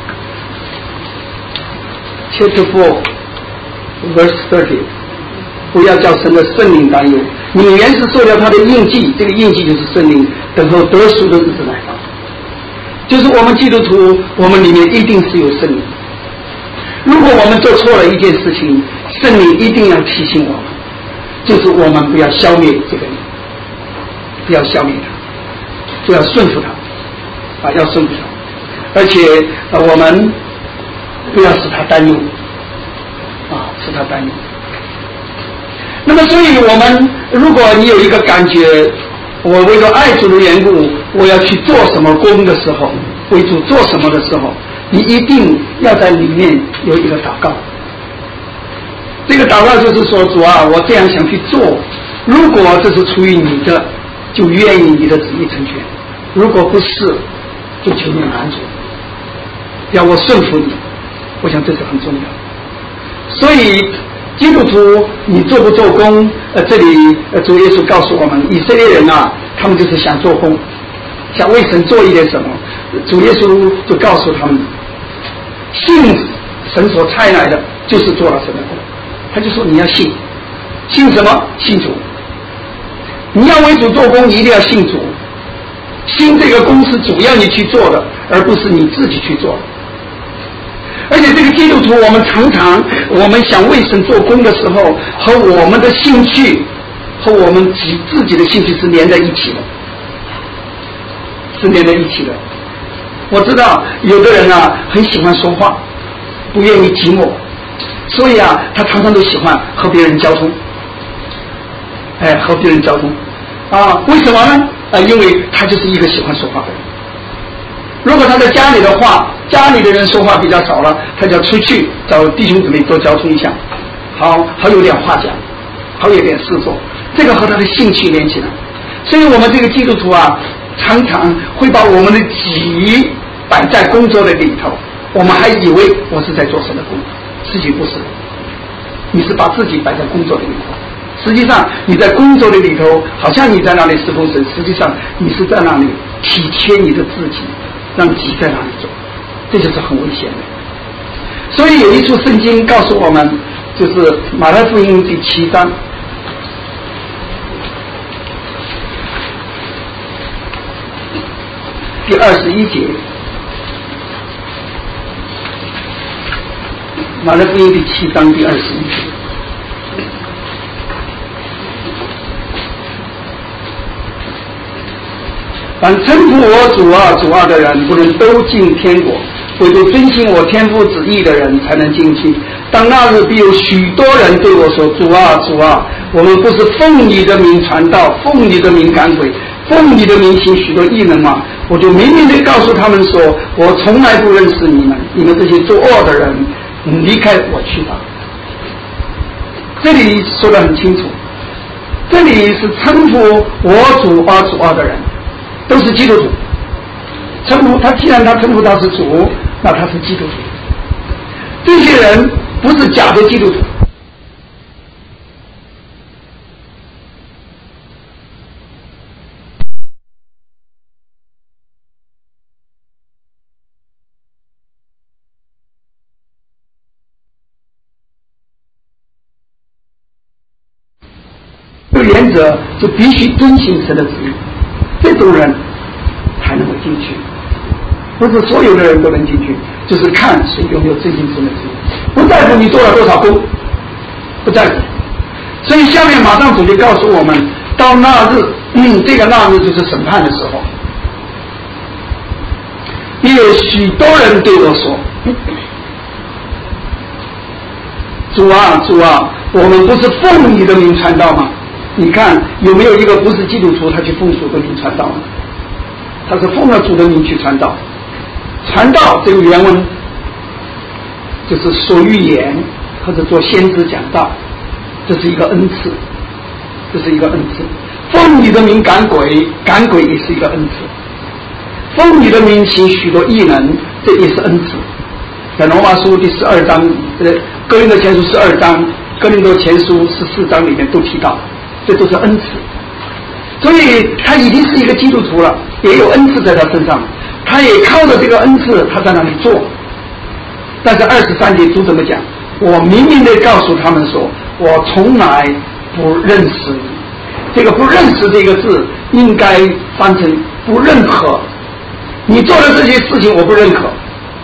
，Chapter four, verse thirty， 不要叫神的圣灵担忧。你们原是受了他的印记，这个印记就是圣灵，等候得赎的日子来到。就是我们基督徒，我们里面一定是有圣灵。如果我们做错了一件事情，圣灵一定要提醒我们，就是我们不要消灭这个灵，不要消灭它，不要顺服它。啊，要顺服他，而且、呃、我们不要使他担忧，啊，使他担忧。那么，所以我们，如果你有一个感觉，我为了爱主的缘故，我要去做什么工的时候，为主做什么的时候，你一定要在里面有一个祷告。这个祷告就是说，主啊，我这样想去做，如果这是出于你的，就愿意你的旨意成全；如果不是，就求你拦阻，要我顺服你，我想这是很重要。所以基督徒你做不做工，呃，这里呃主耶稣告诉我们，以色列人啊，他们就是想做工，想为神做一点什么。主耶稣就告诉他们，信神所差来的就是做了神的工。他就说你要信，信什么？信主。你要为主做工，你一定要信主。信这个工是主要你去做的，而不是你自己去做的。而且这个基督徒，我们常常我们想为神做工的时候，和我们的兴趣和我们自己的兴趣是连在一起的，是连在一起的。 我知道有的人啊很喜欢说话，不愿意寂寞，所以啊他常常都喜欢和别人交通，哎，和别人交通啊，为什么呢？啊，因为他就是一个喜欢说话的人。如果他在家里的话，家里的人说话比较少了，他就要出去找弟兄姊妹多交通一下，好好有点话讲，好有点事做，这个和他的兴趣连起来。所以我们这个基督徒啊，常常会把我们的己摆在工作的里头，我们还以为我是在做神的工，实际不是，你是把自己摆在工作的里头。实际上你在工作的里头，好像你在那里侍奉神，实际上你是在那里体贴你的自己，让己在那里做，这就是很危险的。所以有一处圣经告诉我们，就是马太福音第七章第二十一节，马太福音第七章第二十一节。凡称呼我主啊主啊的人，不能都进天国，唯独遵行我天父旨意的人才能进去。当那日，必有许多人对我说：主啊主啊，我们不是奉你的名传道，奉你的名赶鬼，奉你的名行许多异能吗？我就明明地告诉他们说，我从来不认识你们，你们这些作恶的人，离开我去吧。这里说得很清楚，这里是称呼我主啊主啊的人，都是基督徒。称呼他，既然他称呼他是主，那他是基督徒。这些人不是假的基督徒，这个原则就必须遵行神的旨意，这种人才能够进去。不是所有的人都能进去，就是看谁有没有遵行神的旨意，不在乎你做了多少功，不在乎。所以下面马上主就告诉我们，到那日，嗯，这个那日就是审判的时候，也有许多人对我说：主啊主啊，我们不是奉你的名传道吗？你看有没有一个不是基督徒他去奉主的名传道呢？他是奉了主的名去传道。传道这个原文就是说预言或者做先知讲道，这是一个恩赐，这是一个恩赐。奉你的名赶鬼，赶鬼也是一个恩赐。奉你的名行许多异能，这也是恩赐。在罗马书第十二章，呃，哥林多前书十二章，哥林多前书十四章里面都提到，这都是恩赐。所以他已经是一个基督徒了，也有恩赐在他身上，他也靠着这个恩赐，他在那里做。但是二十三节主怎么讲？我明明地告诉他们说，我从来不认识你。这个不认识这个字应该翻成不认可，你做的这些事情我不认可。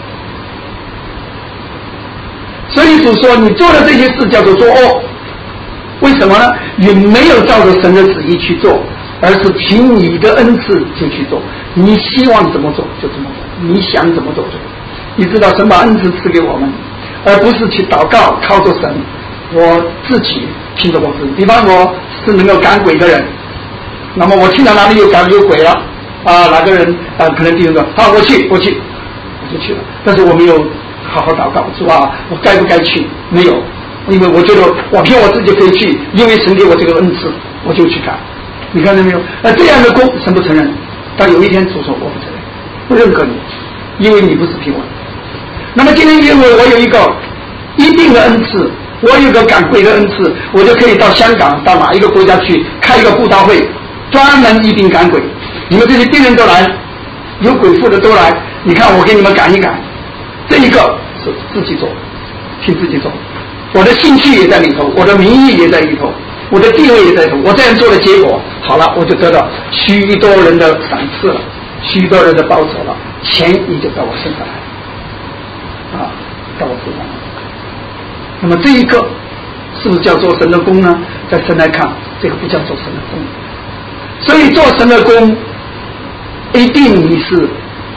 所以主说你做的这些事叫做作恶，为什么呢？你没有照着神的旨意去做，而是凭你的恩赐就去做，你希望怎么做就怎么做，你想怎么做就。你知道神把恩赐赐给我们，而不是去祷告靠着神，我自己凭着我自己。比方我是能够赶鬼的人，那么我听到哪里有赶有鬼了啊，哪个人啊可能弟兄说好我去我去我就去了，但是我没有好好祷告，是吧？我该不该去？没有，因为我觉得我凭我自己可以去，因为神给我这个恩赐，我就去干。你看到没有？那这样的功神不承认，但有一天主说我不承认，不认可你，因为你不是凭我。那么今天因为我有一个一定的恩赐，我有个赶鬼的恩赐，我就可以到香港到哪一个国家去开一个布道会，专门一定赶鬼。你们这些病人都来，有鬼附的都来，你看我给你们赶一赶。这一个是自己做，凭自己做，我的兴趣也在里头，我的名义也在里头，我的地位也在里头。我这样做的结果，好了，我就得到许多人的赏赐了，许多人的报酬了，钱也就到我身上来了，啊，到我身上来。那么这一个是不是叫做神的功呢？在神来看，这个不叫做神的功。所以做神的功，一定你是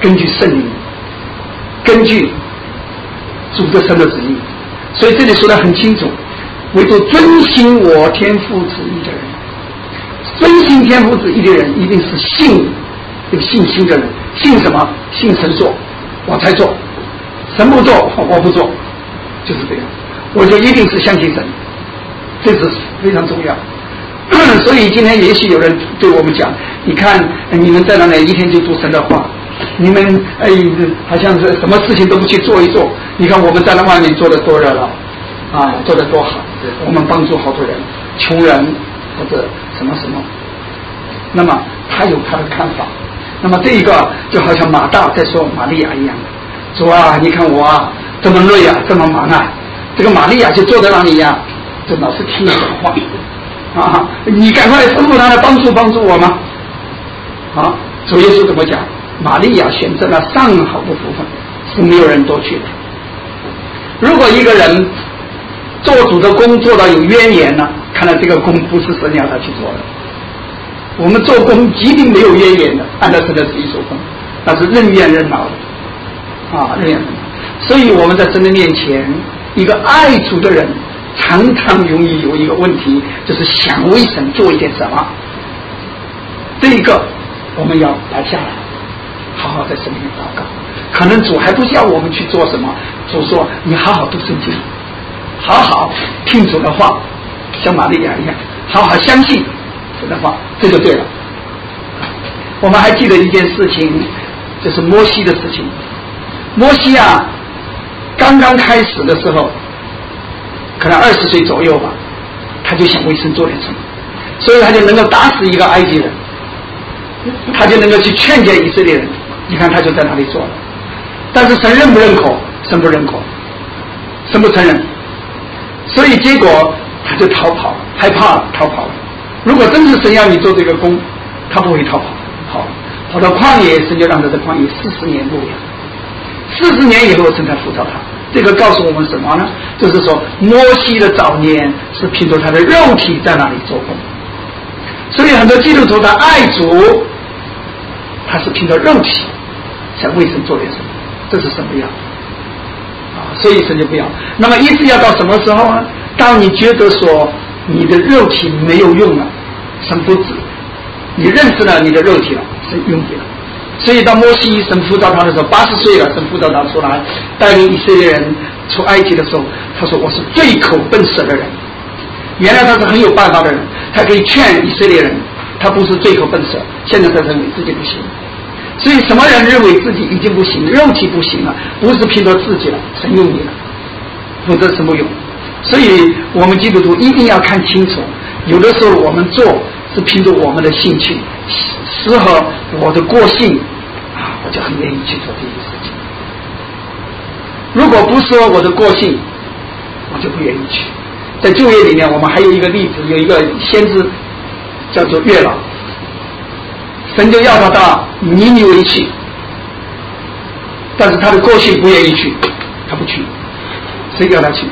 根据圣灵，根据主的神的旨意。所以这里说得很清楚，唯独遵行我天父旨意的人，遵行天父旨意的人一定是信有信心的人。信什么？信神做我才做，神不做我不做，就是这样，我就一定是相信神，这是非常重要。所以今天也许有人对我们讲，你看你们在那里一天就读神的话，你们哎好像是什么事情都不去做一做，你看我们在那外面做的多热闹啊，做的多好，我们帮助好多人，穷人或者什么什么。那么他有他的看法，那么这一个就好像马大在说玛利亚一样，主啊，你看我啊这么累啊，这么忙啊，这个玛利亚就坐在那里呀，就老是听你的话啊，你赶快吩咐他来帮助帮助我吗？啊，主耶稣怎么讲？玛利亚选择了上好的部分，是没有人夺去的。如果一个人做主的工做到有渊源了，看来这个工不是神要他去做的。我们做工一定没有渊源的，按照神的旨意做工，那是任怨任劳的啊，任怨任劳。所以我们在神的面前，一个爱主的人常常容易有一个问题，就是想为神做一点什么。这个我们要摆下来，好好在神里面祷告。可能主还不需要我们去做什么，主说你好好读圣经，好好听主的话，像玛利亚一样，好好相信主的话，这就对了。我们还记得一件事情，就是摩西的事情。摩西啊，刚刚开始的时候，可能二十岁左右吧，他就想为神做点什么，所以他就能够打死一个埃及人，他就能够去劝诫以色列人。你看他就在那里做了，但是神认不认可？神不认可，神不承认，所以结果他就逃跑了，害怕了，逃跑了。如果真是神要你做这个工，他不会逃跑，跑跑到旷野，神就让他在旷野四十年牧养。四十年以后，神才辅导他。这个告诉我们什么呢？就是说，摩西的早年是凭着他的肉体在那里做工，所以很多基督徒他爱主，他是凭着肉体想为神做点什么，这是神不要啊，所以神就不要。那么一直要到什么时候呢？当你觉得说你的肉体没有用了，神不止，你认识了你的肉体了，神用你了。所以当摩西神呼召他的时候，八十岁了，神呼召他出来带领以色列人出埃及的时候，他说我是最口笨舌的人。原来他是很有办法的人，他可以劝以色列人，他不是最口笨舌。现在他认为自己不行，所以什么人认为自己已经不行，肉体不行了，不是凭着自己了，神用你了，否则什么用？所以我们基督徒一定要看清楚，有的时候我们做是凭着我们的兴趣，适合我的个性啊，我就很愿意去做这些事情。如果不适合我的个性，我就不愿意去。在旧约里面，我们还有一个例子，有一个先知叫做月老，神就要他到尼尼微去，但是他的个性不愿意去，他不去，谁要他去？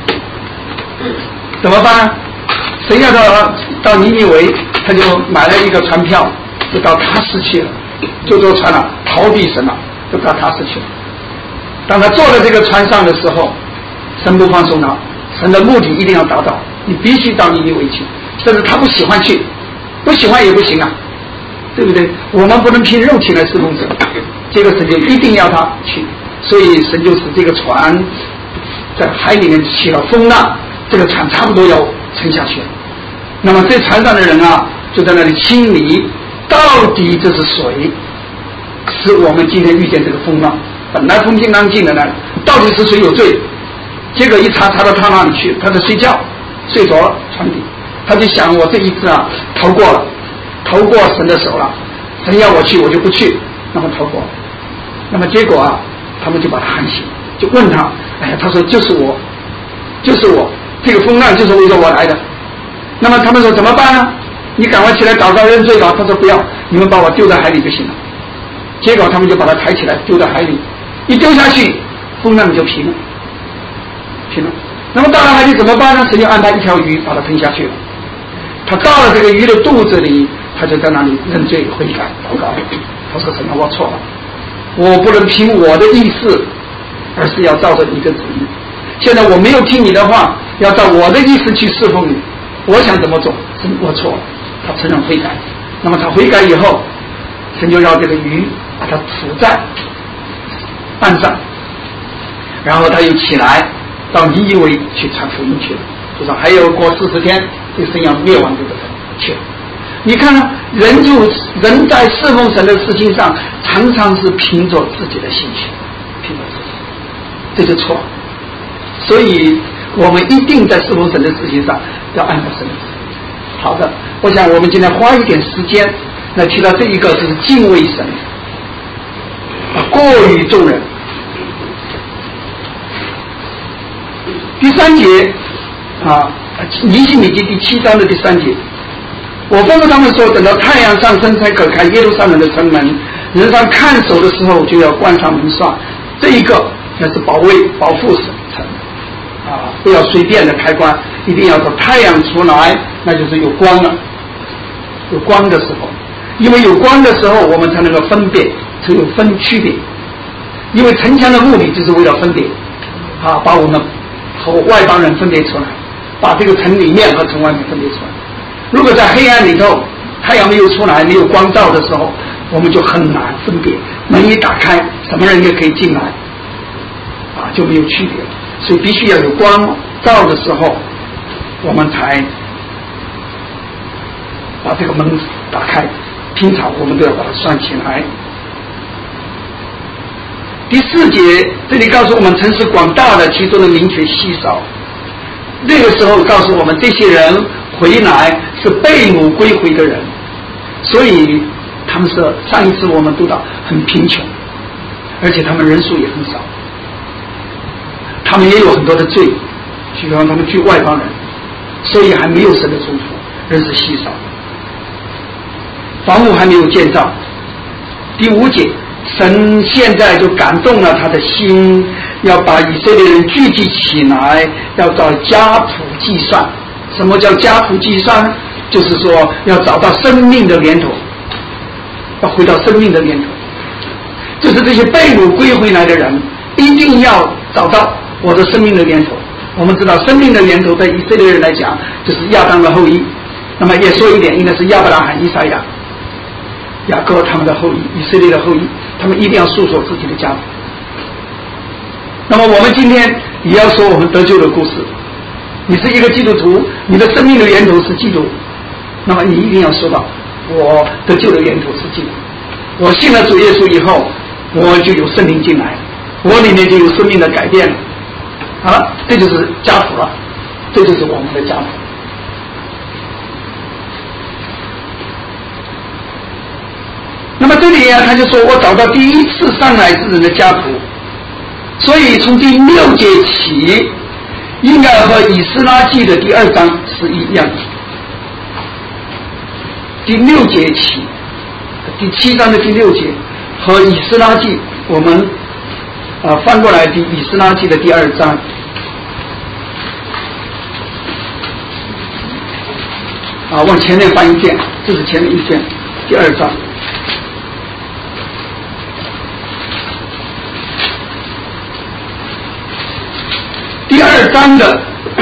怎么办？神要他到尼尼微，他就买了一个船票，就到他市去了，就坐船了，逃避神了，就到他市去了。当他坐在这个船上的时候，神不放松他，神的目的一定要达到，你必须到尼尼微去，甚至他不喜欢去，不喜欢也不行啊，对不对？我们不能凭肉体来侍奉神，这个神就一定要他去，所以神就使这个船在海里面起了风浪，这个船差不多要沉下去了。那么这船上的人啊，就在那里清理，到底这是谁使我们今天遇见这个风浪？本来风平浪静的呢，到底是谁有罪？结果一查查到他那里去，他在睡觉，睡着了船底，他就想我这一次啊逃过了，逃过神的手了，神要我去我就不去，那么逃过了。那么结果啊，他们就把他喊醒，就问他，哎呀，他说就是我，就是我，这个风浪就是为了我来的。那么他们说怎么办呢？你赶快起来祷告认罪吧。他说不要，你们把我丢在海里就行了。结果他们就把他抬起来丢在海里，一丢下去，风浪就平了，平了。那么到了海里怎么办呢？神就安排一条鱼把他吞下去了。他到了这个鱼的肚子里，他就在那里认罪悔改祷告。他说什么？我错了， 我不能凭我的意思，而是要照着你的旨意。现在我没有听你的话，要照我的意思去侍奉你，我想怎么做是我错了。他承认悔改，那么他悔改以后，神就让这个鱼把他处在岸上，然后他又起来到尼尼微去传福音去了，就说还有过四十天这个神要灭亡这个人去了。你看呢，人就人在侍奉神的事情上常常是凭着自己的兴趣，凭着自己，这就错了。所以我们一定在侍奉神的事情上要按照神的旨意。好的，我想我们今天花一点时间来提到这一个，就是敬畏神，过于众人。第三节啊，尼希米记第七章的第三节，我吩咐他们说，等到太阳上升才可开耶路撒冷的城门，人上看守的时候就要关上门栓。这一个那是保卫保护城啊，不要随便的开关，一定要到太阳出来，那就是有光了。有光的时候，因为有光的时候，我们才能够分辨，才有分区别。因为城墙的目的就是为了分别，啊，把我们和外邦人分别出来，把这个城里面和城外面分别出来。如果在黑暗里头，太阳没有出来，没有光照的时候，我们就很难分别。门一打开，什么人也可以进来，啊，就没有区别了。所以必须要有光照的时候，我们才把这个门打开。平常我们都要把它拴起来。第四节这里告诉我们，城市广大的，其中的民却稀少。那个时候告诉我们，这些人回来是被掳归回的人，所以他们是上一次我们读到很贫穷，而且他们人数也很少，他们也有很多的罪，就让他们去外邦人，所以还没有神的祝福，人是稀少，房屋还没有建造。第五节，神现在就感动了他的心，要把以色列人聚集起来，要找家谱计算。什么叫家谱计算？就是说要找到生命的源头，要回到生命的源头，就是这些被掳归回来的人一定要找到我的生命的源头。我们知道生命的源头对以色列人来讲就是亚当的后裔，那么也说一点，应该是亚伯拉罕、以撒亚、雅各他们的后裔，以色列的后裔，他们一定要诉说自己的家谱。那么我们今天也要说我们得救的故事。你是一个基督徒，你的生命的源头是基督，那么你一定要说到我得救的源头是基督。我信了主耶稣以后，我就有圣灵进来，我里面就有生命的改变了。好了，这就是家谱了，这就是我们的家谱。那么这里啊，他就说我找到第一次上来之人的家谱，所以从第六节起，应该和以斯拉记的第二章是一样的。第六节起，第七章的第六节和以斯拉记，我们呃翻过来第以斯拉记的第二章，啊，往前面翻一遍，这是前面一遍，第二章。第二章的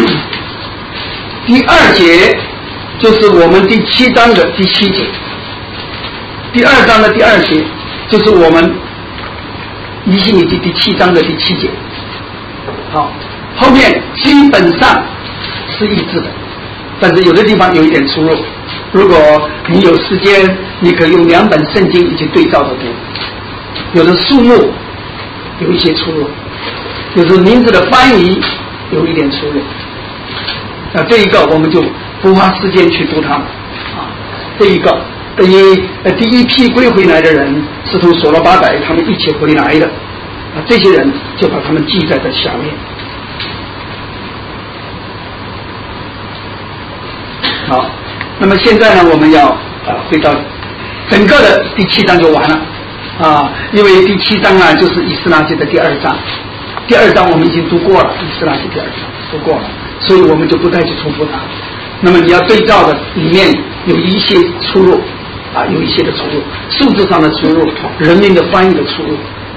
第二节就是我们第七章的第七节，第二章的第二节就是我们尼希米记第七章的第七节。好，后面基本上是一致的，但是有的地方有一点出入。如果你有时间，你可以用两本圣经一起对照着读，有的数目有一些出入，有的名字的翻译有一点出入。那这一个我们就不花时间去读它了啊。这一个等于呃第一批归回来的人是从所罗巴伯他们一起回来的啊，这些人就把他们记在这下面。好，那么现在呢，我们要呃回到整个的第七章就完了啊，因为第七章啊就是以斯拉记的第二章，第二章我们已经读过了，以斯拉记第二章读过了，所以我们就不再去重复它。那么你要对照的里面有一些出入啊，有一些的出入，数字上的出入，人名的翻译的出入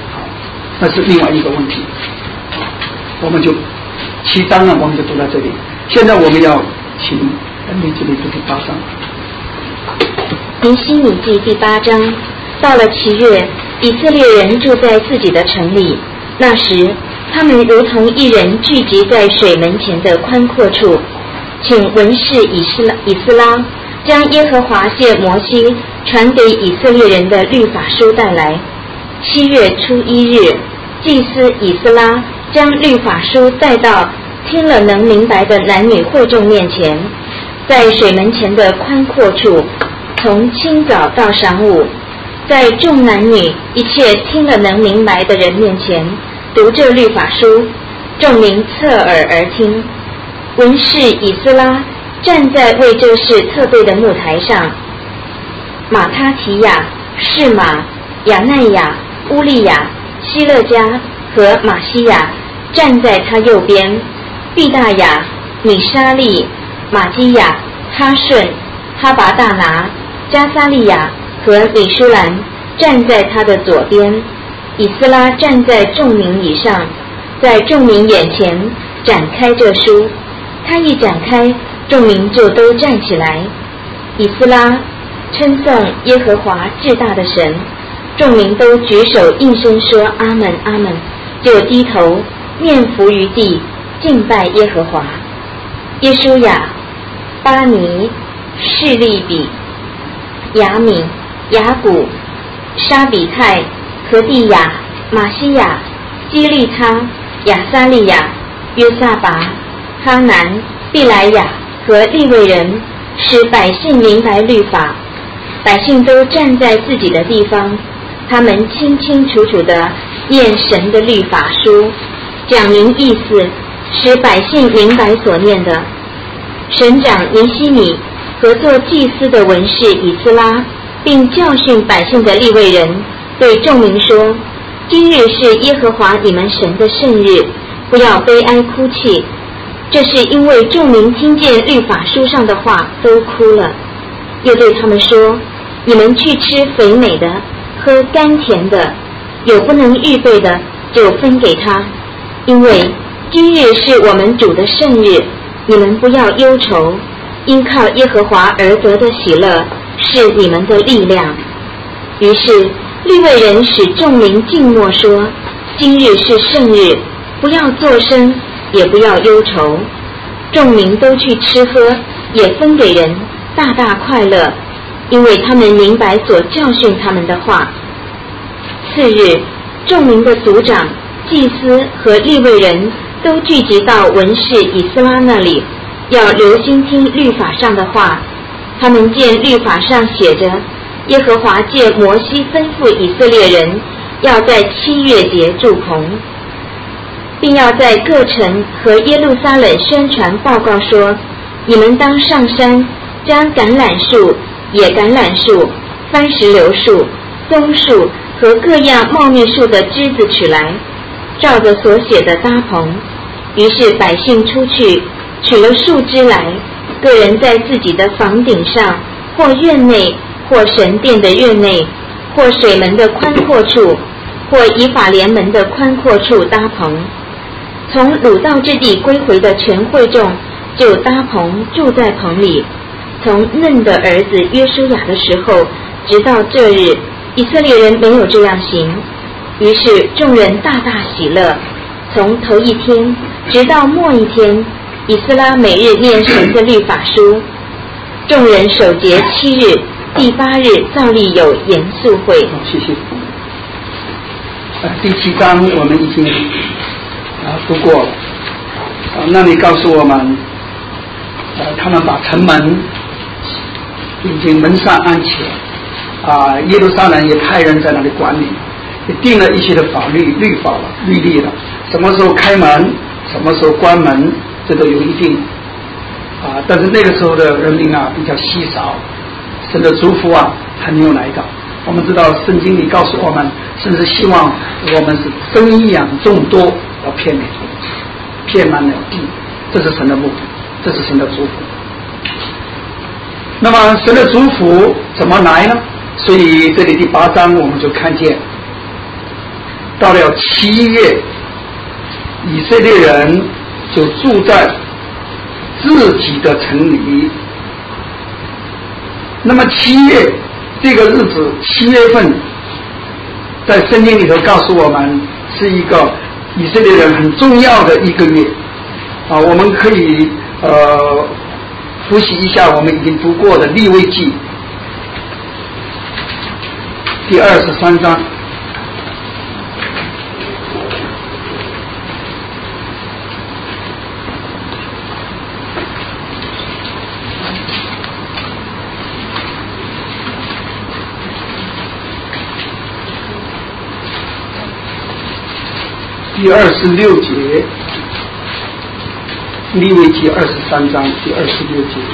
那是另外一个问题。我们就七章呢，我们就读到这里。现在我们要请尼基米记第八章。 尼希米记第八章，到了七月，以色列人住在自己的城里。那时，他们如同一人聚集在水门前的宽阔处，请文士以斯拉以斯拉将耶和华借摩西传给以色列人的律法书带来。七月初一日，祭司以斯拉将律法书带到听了能明白的男女会众面前，在水门前的宽阔处，从清早到晌午，在众男女一切听了能明白的人面前读这律法书，众民侧耳而听。文士以斯拉站在为这事特备的木台上，马他提亚、士马、亚奈亚、乌利亚、希勒家和马西亚站在他右边，毕大雅、米沙利、马基亚、哈顺、哈拔大拿、加撒利亚和米舒兰站在他的左边。以斯拉站在众民以上，在众民眼前展开这书，他一展开，众民就都站起来。以斯拉称颂耶和华至大的神，众民都举手应声说阿们阿们，就低头面伏于地敬拜耶和华。耶书亚、巴尼、示利比、雅米、雅古、沙比泰、何地亚、马西亚、基利他、亚撒利亚、约撒拔、哈南、毕莱亚和利未人，使百姓明白律法。百姓都站在自己的地方，他们清清楚楚地念神的律法书，讲明意思，使百姓明白所念的。省长尼希米和做祭司的文士以斯拉，并教训百姓的利未人，对众民说：今日是耶和华你们神的圣日，不要悲哀哭泣。这是因为众民听见律法书上的话都哭了。又对他们说：你们去吃肥美的，喝甘甜的，有不能预备的就分给他，因为今日是我们主的圣日，你们不要忧愁，因靠耶和华而得的喜乐是你们的力量。于是利未人使众民静默说：今日是圣日，不要作声，也不要忧愁。众民都去吃喝，也分给人，大大快乐，因为他们明白所教训他们的话。次日，众民的族长、祭司和利未人都聚集到文士以斯拉那里，要留心听律法上的话。他们见律法上写着，耶和华借摩西吩咐以色列人要在七月节筑棚，并要在各城和耶路撒冷宣传报告说：你们当上山，将橄榄树、野橄榄树、番石榴树、松树和各样茂密树的枝子取来，照着所写的搭棚。于是百姓出去，取了树枝来，个人在自己的房顶上，或院内，或神殿的院内，或水门的宽阔处，或以法莲门的宽阔处搭棚。从掳到之地归回的全会众就搭棚住在棚里，从嫩的儿子约书亚的时候直到这日，以色列人没有这样行。于是众人大大喜乐，从头一天直到末一天，以斯拉每日念神的律法书。众人守节七日，第八日照例有严肃会。 好，谢谢。呃，第七章我们已经啊读过了。啊，那里告诉我们，呃，他们把城门已经门上安起了，啊，耶路撒冷也派人在那里管理，也定了一些的法律、律法了、律例了，什么时候开门，什么时候关门，这都有一定。啊，但是那个时候的人民啊比较稀少，神的祝福啊还没有来到。我们知道圣经里告诉我们，甚至希望我们是生养众多，要遍满遍满了地，这是神的目的，这是神的祝福。那么神的祝福怎么来呢？所以这里第八章我们就看见， 到了七月，以色列人就住在自己的城里。那么七月这个日子，七月份在圣经里头告诉我们是一个以色列人很重要的一个月啊，我们可以呃复习一下我们已经读过的利未记第二十三章。第二十六节，利未记二十三章第二十六节。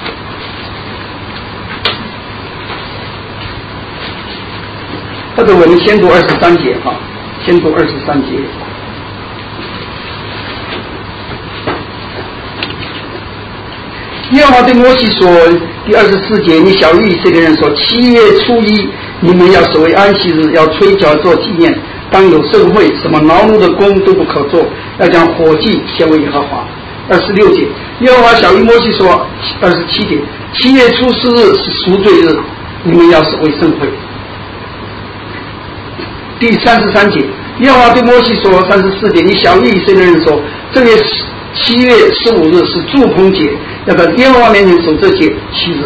或者我们先读二十三节哈，先读二十三节。耶和华对摩西说，第二十四节，你晓谕以色列人说，七月初一，你们要守为安息日，要吹角做纪念。当有盛会，什么劳碌的工都不可做，要将火祭献为耶和华。二十六节，耶和华晓谕摩西说，二十七节，七月初四日是赎罪日，你们要守为盛会。第三十三节，耶和华对摩西说，三十四节，你晓谕以色列人说，这月七月十五日是住棚节，要在耶和华面前守这节七日。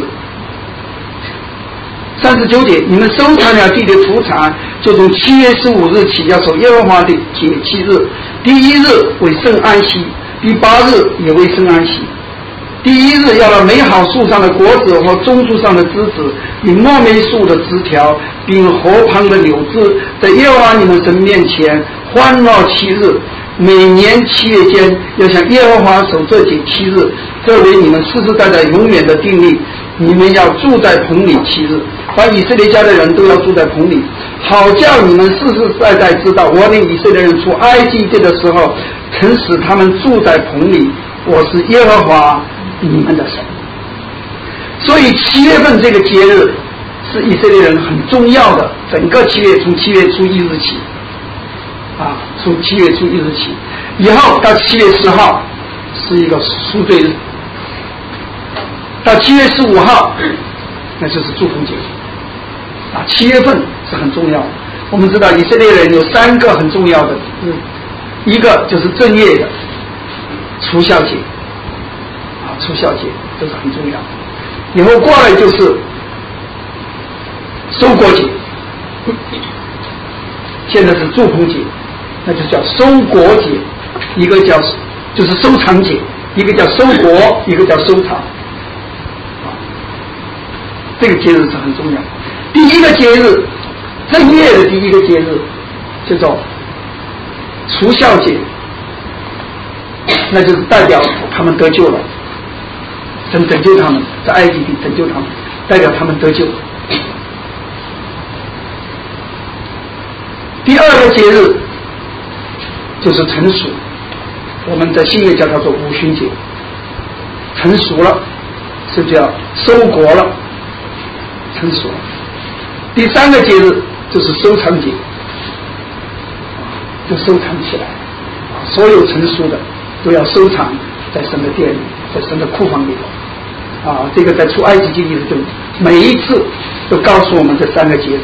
三十九节，你们收藏了地的土产，就从七月十五日起要守耶和华的节七日。第一日为圣安息，第八日也为圣安息。第一日要把美好树上的果子和棕树上的枝子，与墨梅树的枝条，并河旁的柳枝，在耶和华你们神面前欢乐七日。每年七月间要向耶和华守这节七日，这为你们世世代代永远的定例。你们要住在棚里七日，把以色列家的人都要住在棚里，好叫你们世世代代知道，我领以色列人出埃及地的时候，曾使他们住在棚里，我是耶和华你们的神。所以七月份这个节日是以色列人很重要的，整个七月从七月初一日起啊，从七月初一日起，以后到七月十号是一个赎罪日，到七月十五号那就是祝福节啊。七月份是很重要的。我们知道以色列人有三个很重要的日，一个就是正月的除酵节啊，除酵节这是很重要的。以后过来就是收割节，现在是祝福节，那就叫收割节，一个叫就是收藏节，一个叫收割，一个叫收藏。这个节日是很重要。第一个节日，正月的第一个节日叫做除酵节，那就是代表他们得救了，神拯救他们，在埃及地拯救他们，代表他们得救。第二个节日就是成熟，我们在新约叫它做五旬节，成熟了是叫收割了，成熟了。第三个节日就是收藏节，就收藏起来，所有成熟的都要收藏在神的殿里，在神的库房里头啊。这个在出埃及记里头，每一次都告诉我们这三个节日。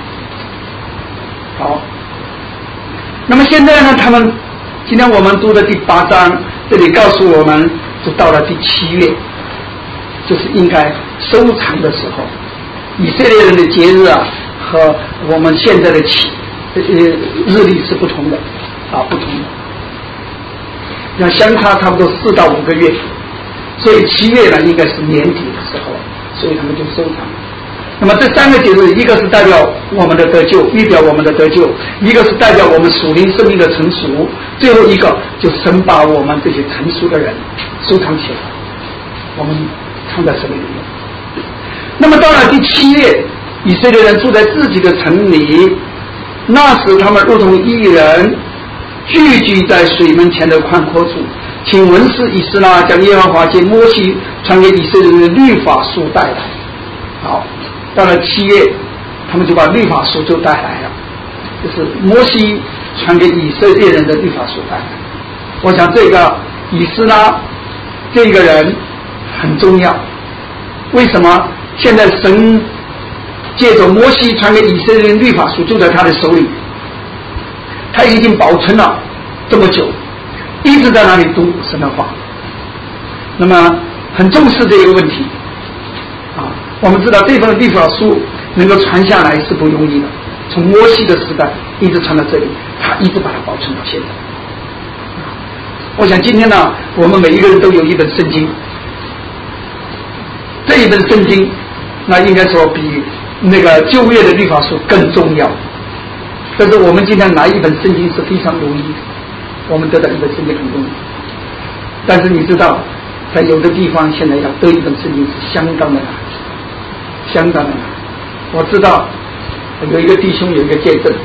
好，那么现在呢，他们今天我们读的第八章，这里告诉我们，就到了第七月，就是应该收藏的时候。以色列人的节日啊，和我们现在的起呃日历是不同的啊，不同的，要相差差不多四到五个月，所以七月呢应该是年底的时候，所以他们就收藏。那么这三个节日，一个是代表我们的得救，预表我们的得救；一个是代表我们属灵生命的成熟；最后一个就神把我们这些成熟的人收藏起来，我们藏在神里面。那么到了第七月，以色列人住在自己的城里，那时他们如同一人聚集在水门前的宽阔处，请文士以斯拉将耶和华借摩西传给以色列人的律法书带来。好，到了七月，他们就把律法书就带来了，就是摩西传给以色列人的律法书来。我想这个以斯拉这个人很重要。为什么？现在神借着摩西传给以色列人律法书就在他的手里，他已经保存了这么久，一直在那里读神的话。那么很重视这个问题啊。我们知道这份律法书能够传下来是不容易的，从摩西的时代一直传到这里，他一直把它保存到现在。我想今天呢，我们每一个人都有一本圣经，这一本圣经那应该说比那个旧约的律法书更重要。但是我们今天拿一本圣经是非常容易的，我们得到一本圣经很容易。但是你知道，在有的地方现在要得一本圣经是相当的难，相当的难。我知道有一个弟兄有一个见证，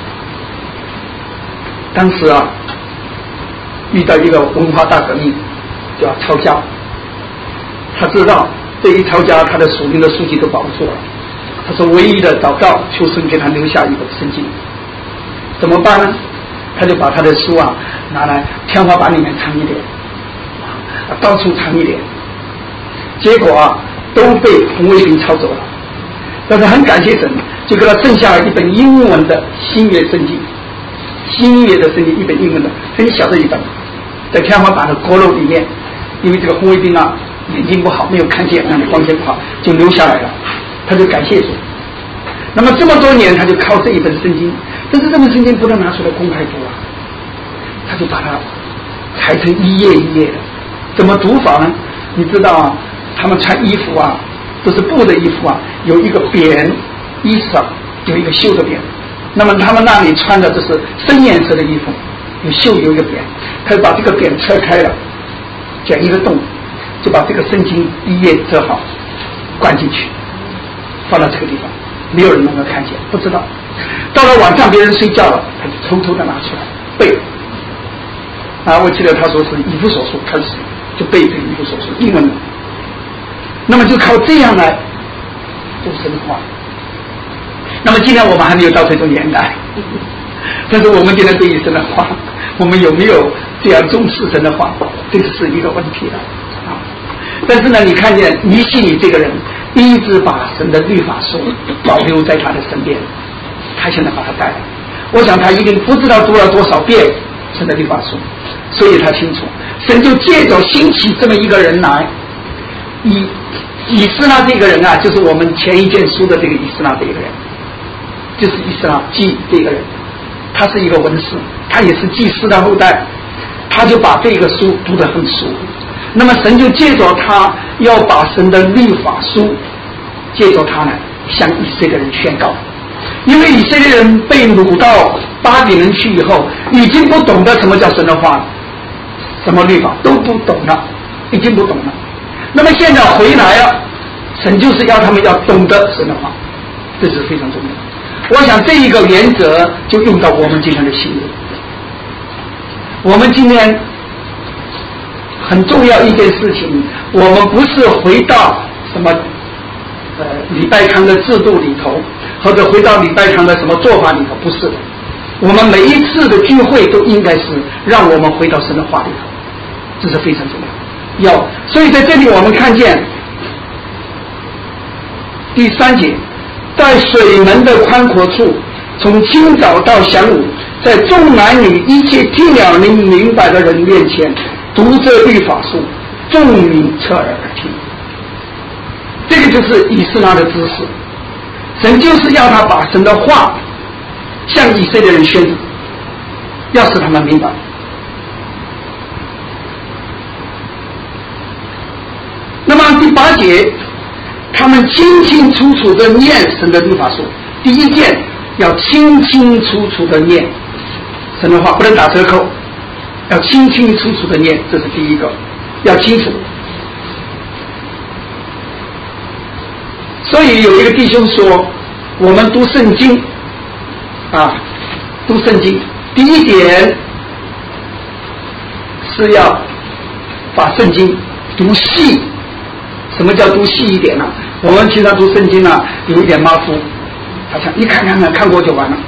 当时啊遇到一个文化大革命，就要抄家。他知道这一抄家，他的属灵的书籍都保不住了。他说唯一的祷告，求神给他留下一本圣经。怎么办呢？他就把他的书啊拿来天花板里面藏一点，到处藏一点。结果啊都被红卫兵抄走了。但是很感谢神，就给他剩下了一本英文的新约圣经，新约的圣经一本英文的很小的一本，在天花板的阁楼里面。因为这个红卫兵啊眼睛不好，没有看见，那里光线不好，就留下来了。他就感谢主。那么这么多年，他就靠这一本圣经，但是这本圣经不能拿出来公开读啊，他就把它裁成一页一页的。怎么读法呢？你知道啊，他们穿衣服啊，都是布的衣服啊，有一个扁衣服上有一个绣的扁。那么他们那里穿的这是深颜色的衣服，有绣有一个扁，他就把这个扁拆开了，剪一个洞，就把这个圣经一页折好，灌进去，放到这个地方，没有人能够看见，不知道。到了晚上别人睡觉了，他就偷偷的拿出来背。啊，我记得他说是以弗所书开始就背这个以弗所书英文的。那么就靠这样来读神的话。那么今天我们还没有到这种年代，但是我们今天对于神的话，我们有没有这样重视神的话，这个是一个问题了啊。但是呢，你看见尼希米这个人一直把神的律法书保留在他的身边，他现在把它带来，我想他一定不知道读了多少遍神的律法书，所以他清楚神就借着兴起这么一个人来。以以斯拉这个人啊，就是我们前一卷书的这个以斯拉这个人，就是以斯拉祭这个人，他是一个文士，他也是祭司的后代，他就把这个书读得很熟。那么神就借着他要把神的律法书借着他呢向以色列人宣告。因为以色列人被掳到巴比伦去以后，已经不懂得什么叫神的话，什么律法都不懂了，已经不懂了。那么现在回来了，神就是要他们要懂得神的话，这是非常重要。我想这一个原则就用到我们今天的信仰。我们今天很重要一件事情，我们不是回到什么呃礼拜堂的制度里头，或者回到礼拜堂的什么做法里头，不是的。我们每一次的聚会都应该是让我们回到神的话里头，这是非常重要。要，所以在这里我们看见第三节，在水门的宽阔处，从清早到晌午，在众男女一切听了能明白的人面前读这律法书，众民侧耳而听。这个就是以斯拉的知识，神就是要他把神的话向以色列人宣读，要使他们明白。那么第八节，他们清清楚楚的念神的律法书。第一件要清清楚楚的念神的话，不能打折扣，要清清楚楚的念，这是第一个，要清楚。所以有一个弟兄说，我们读圣经啊，读圣经第一点是要把圣经读细。什么叫读细一点呢、啊？我们平常读圣经啊，有一点马虎，好像一看看看看过就完了。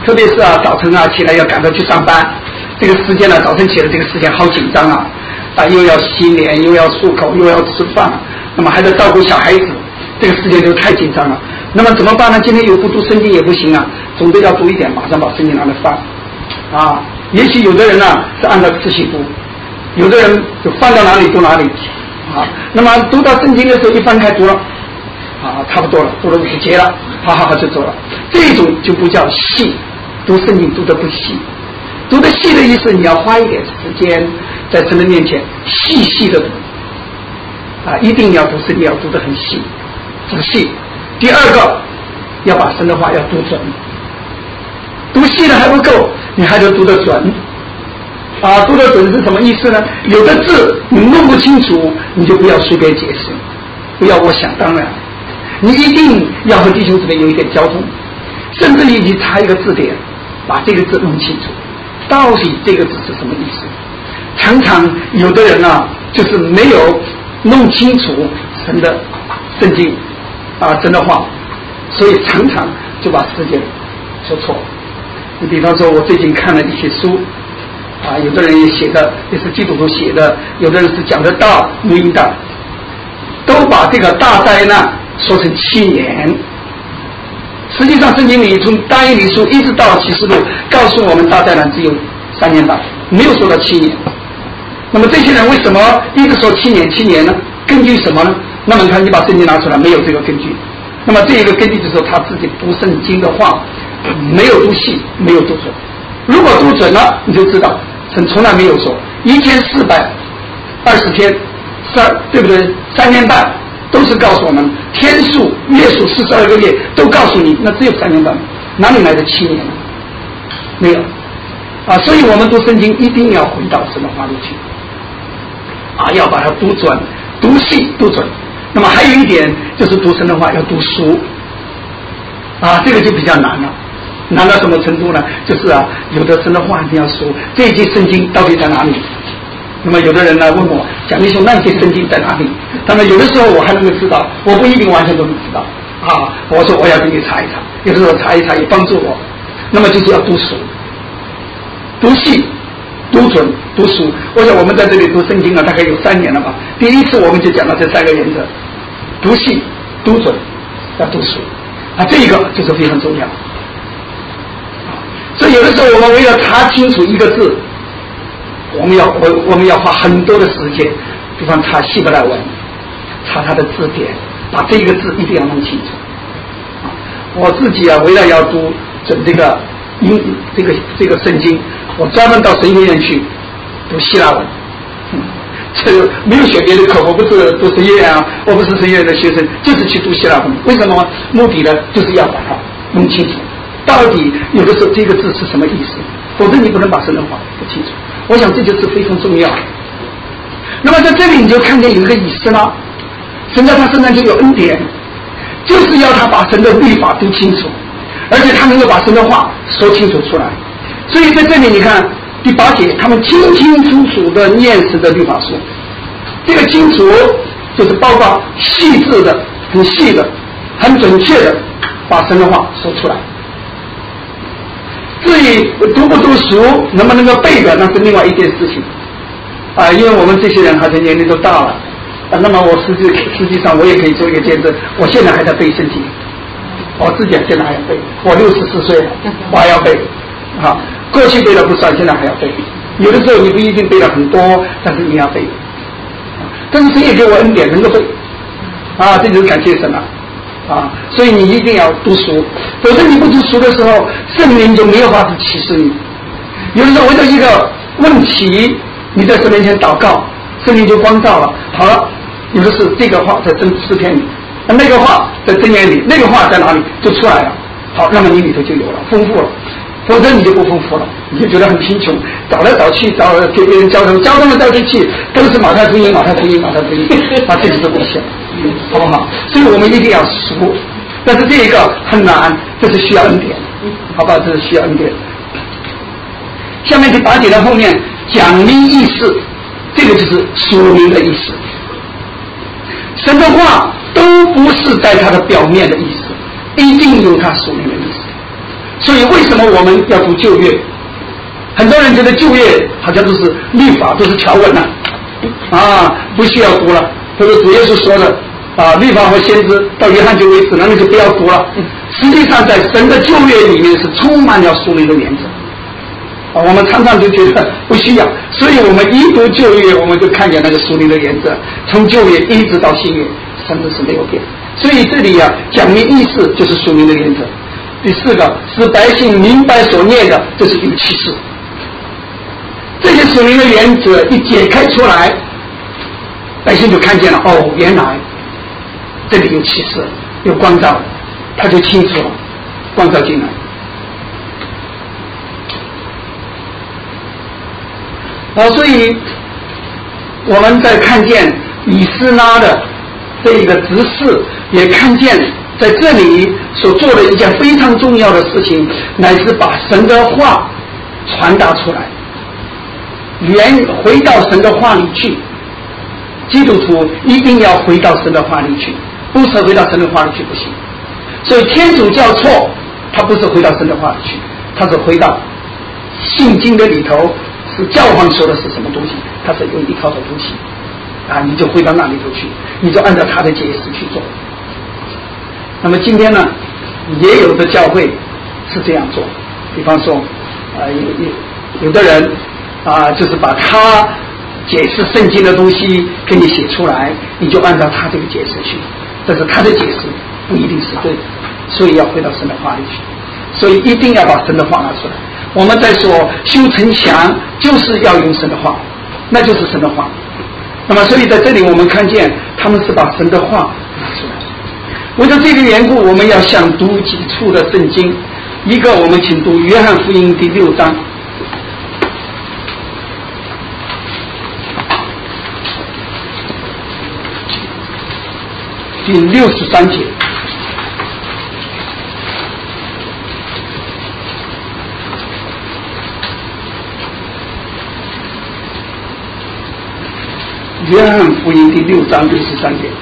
特别是啊早晨啊起来要赶着去上班，这个时间呢、啊、早晨起来这个时间好紧张啊，啊又要洗脸又要漱口又要吃饭，那么还得照顾小孩子，这个时间就太紧张了。那么怎么办呢？今天又不读圣经也不行啊，总得要读一点，马上把圣经拿来翻啊。也许有的人呢、啊、是按照次序读，有的人就翻到哪里读哪里啊。那么读到圣经的时候一翻开读了啊，差不多了，读了五节了，好好好就走了。这种就不叫细，读圣经读得不细。读得细的意思，你要花一点时间在神的面前细细的读啊，一定要读圣经要读得很细仔细。第二个，要把神的话要读准，读细的还不够，你还得读得准啊。读得准是什么意思呢？有的字你弄不清楚，你就不要随便解释，不要我想当然，你一定要和弟兄姊妹有一点交通，甚至你去查一个字典，把这个字弄清楚，到底这个字是什么意思。常常有的人啊，就是没有弄清楚神的圣经啊，神的话，所以常常就把时间说错。你比方说，我最近看了一些书啊，有的人也写的也是基督徒写的，有的人是讲的大录音带，都把这个大灾难说成七年。实际上圣经里从但以理书一直到启示录告诉我们大灾难只有三年半，没有说到七年。那么这些人为什么一直说七年七年呢？根据什么呢？那么你看，你把圣经拿出来，没有这个根据。那么这一个根据就是说他自己读圣经的话没有读细，没有读准。如果读准了，你就知道神从来没有说一千四百二十天三，对不对？三年半都是告诉我们天数月数四十二个月，都告诉你，那只有三年半，哪里来的七年呢？没有啊！所以我们读圣经一定要回到神的话里去啊，要把它读准、读细、读准。那么还有一点就是读神的话要读熟啊，这个就比较难了。难到什么程度呢？就是啊，有的神的话一定要熟，这一节圣经到底在哪里？那么有的人呢问我，讲弟兄那一节圣经在哪里？那么有的时候我还能够知道，我不一定完全都能知道啊。我说我要给你查一查，有的时候查一查也帮助我。那么就是要读熟、读细、读准、读熟。我想我们在这里读圣经啊，大概有三年了吧。第一次我们就讲到这三个原则：读细、读准、要读熟啊，这一个就是非常重要。所以有的时候我们为了查清楚一个字，我们要我我们要花很多的时间，比方查希伯来文，查它的字典，把这个字一定要弄清楚。我自己啊，为了要读准这个英这个这个圣经，我专门到神学院去读希腊文。嗯，这个没有选别的课，我不是读神学院啊，我不是神学院的学生，就是去读希腊文。为什么？目的呢，就是要把它弄清楚。到底有的时候这个字是什么意思？否则你不能把神的话不清楚。我想这就是非常重要。那么在这里你就看见有一个意思了，神在他身上就有恩典，就是要他把神的律法读清楚，而且他能够把神的话说清楚出来。所以在这里你看第八节，他们清清楚楚的念神的律法书。这个清楚就是包括细致的、很细的、很准确的把神的话说出来。至于读不读熟，能不能够背的，那是另外一件事情啊。因为我们这些人好像年龄都大了啊，那么我实际实际上我也可以做一个见证，我现在还在背圣经，我自己现在还要背，我六十四岁了，我还要背啊。过去背了不算，现在还要背。有的时候你不一定背了很多，但是你要背。但是神也给我恩典，能够背啊，这就是感谢神了。啊，所以你一定要读书，否则你不读书的时候，圣灵就没有法子启示你。有的时候为了一个问题，你在神面前祷告，圣灵就光照了。好了，有的是这个话在真诗篇里，那个话在箴言里，那个话在哪里就出来了。好，那么你里头就有了，丰富了。否则你就不丰富了，你就觉得很贫穷，找来找去，找给别人交通，交通来交去，都是马太福音，马太福音，马太福音，啊，这就是危险，好不好？所以我们一定要熟，但是这一个很难，这是需要恩典，好吧？这是需要恩典。下面第八节的后面讲明意思，这个就是属灵的意思。神的话都不是在它的表面的意思，一定有它属灵的意思。 所以为什么我们要读旧约？很多人觉得旧约好像都是律法，都是条文了、啊，啊，不需要读了。或者主耶稣说的啊，律法和先知到约翰就为止，那你就不要读了。实际上，在神的旧约里面是充满了属灵的原则。啊，我们常常就觉得不需要，所以我们一读旧约，我们就看见那个属灵的原则，从旧约一直到新约，甚至是没有变。所以这里啊，讲明意思就是属灵的原则。第四个，使百姓明白所念的，这是有启示。这些属灵的原则一解开出来，百姓就看见了，哦，原来这里有启示，有光照，他就清楚了，光照进来。啊，所以我们在看见以斯拉的这一个执事，也看见在这里所做的一件非常重要的事情，乃是把神的话传达出来，连回到神的话里去。基督徒一定要回到神的话里去，不是回到神的话里去不行。所以天主教错，他不是回到神的话里去，他是回到信经的里头，是教皇说的是什么东西，他是有一套的东西啊，你就回到那里头去，你就按照他的解释去做。那么今天呢，也有的教会是这样做，比方说啊，有有有的人啊，就是把他解释圣经的东西给你写出来，你就按照他这个解释去，但是他的解释不一定是对的，所以要回到神的话里去，所以一定要把神的话拿出来。我们在说修城墙，就是要用神的话，那就是神的话。那么所以在这里我们看见他们是把神的话拿出来。为了这个缘故，我们要想读几处的圣经。一个，我们请读约翰福音第六章第六十三节。约翰福音第六章六十三节。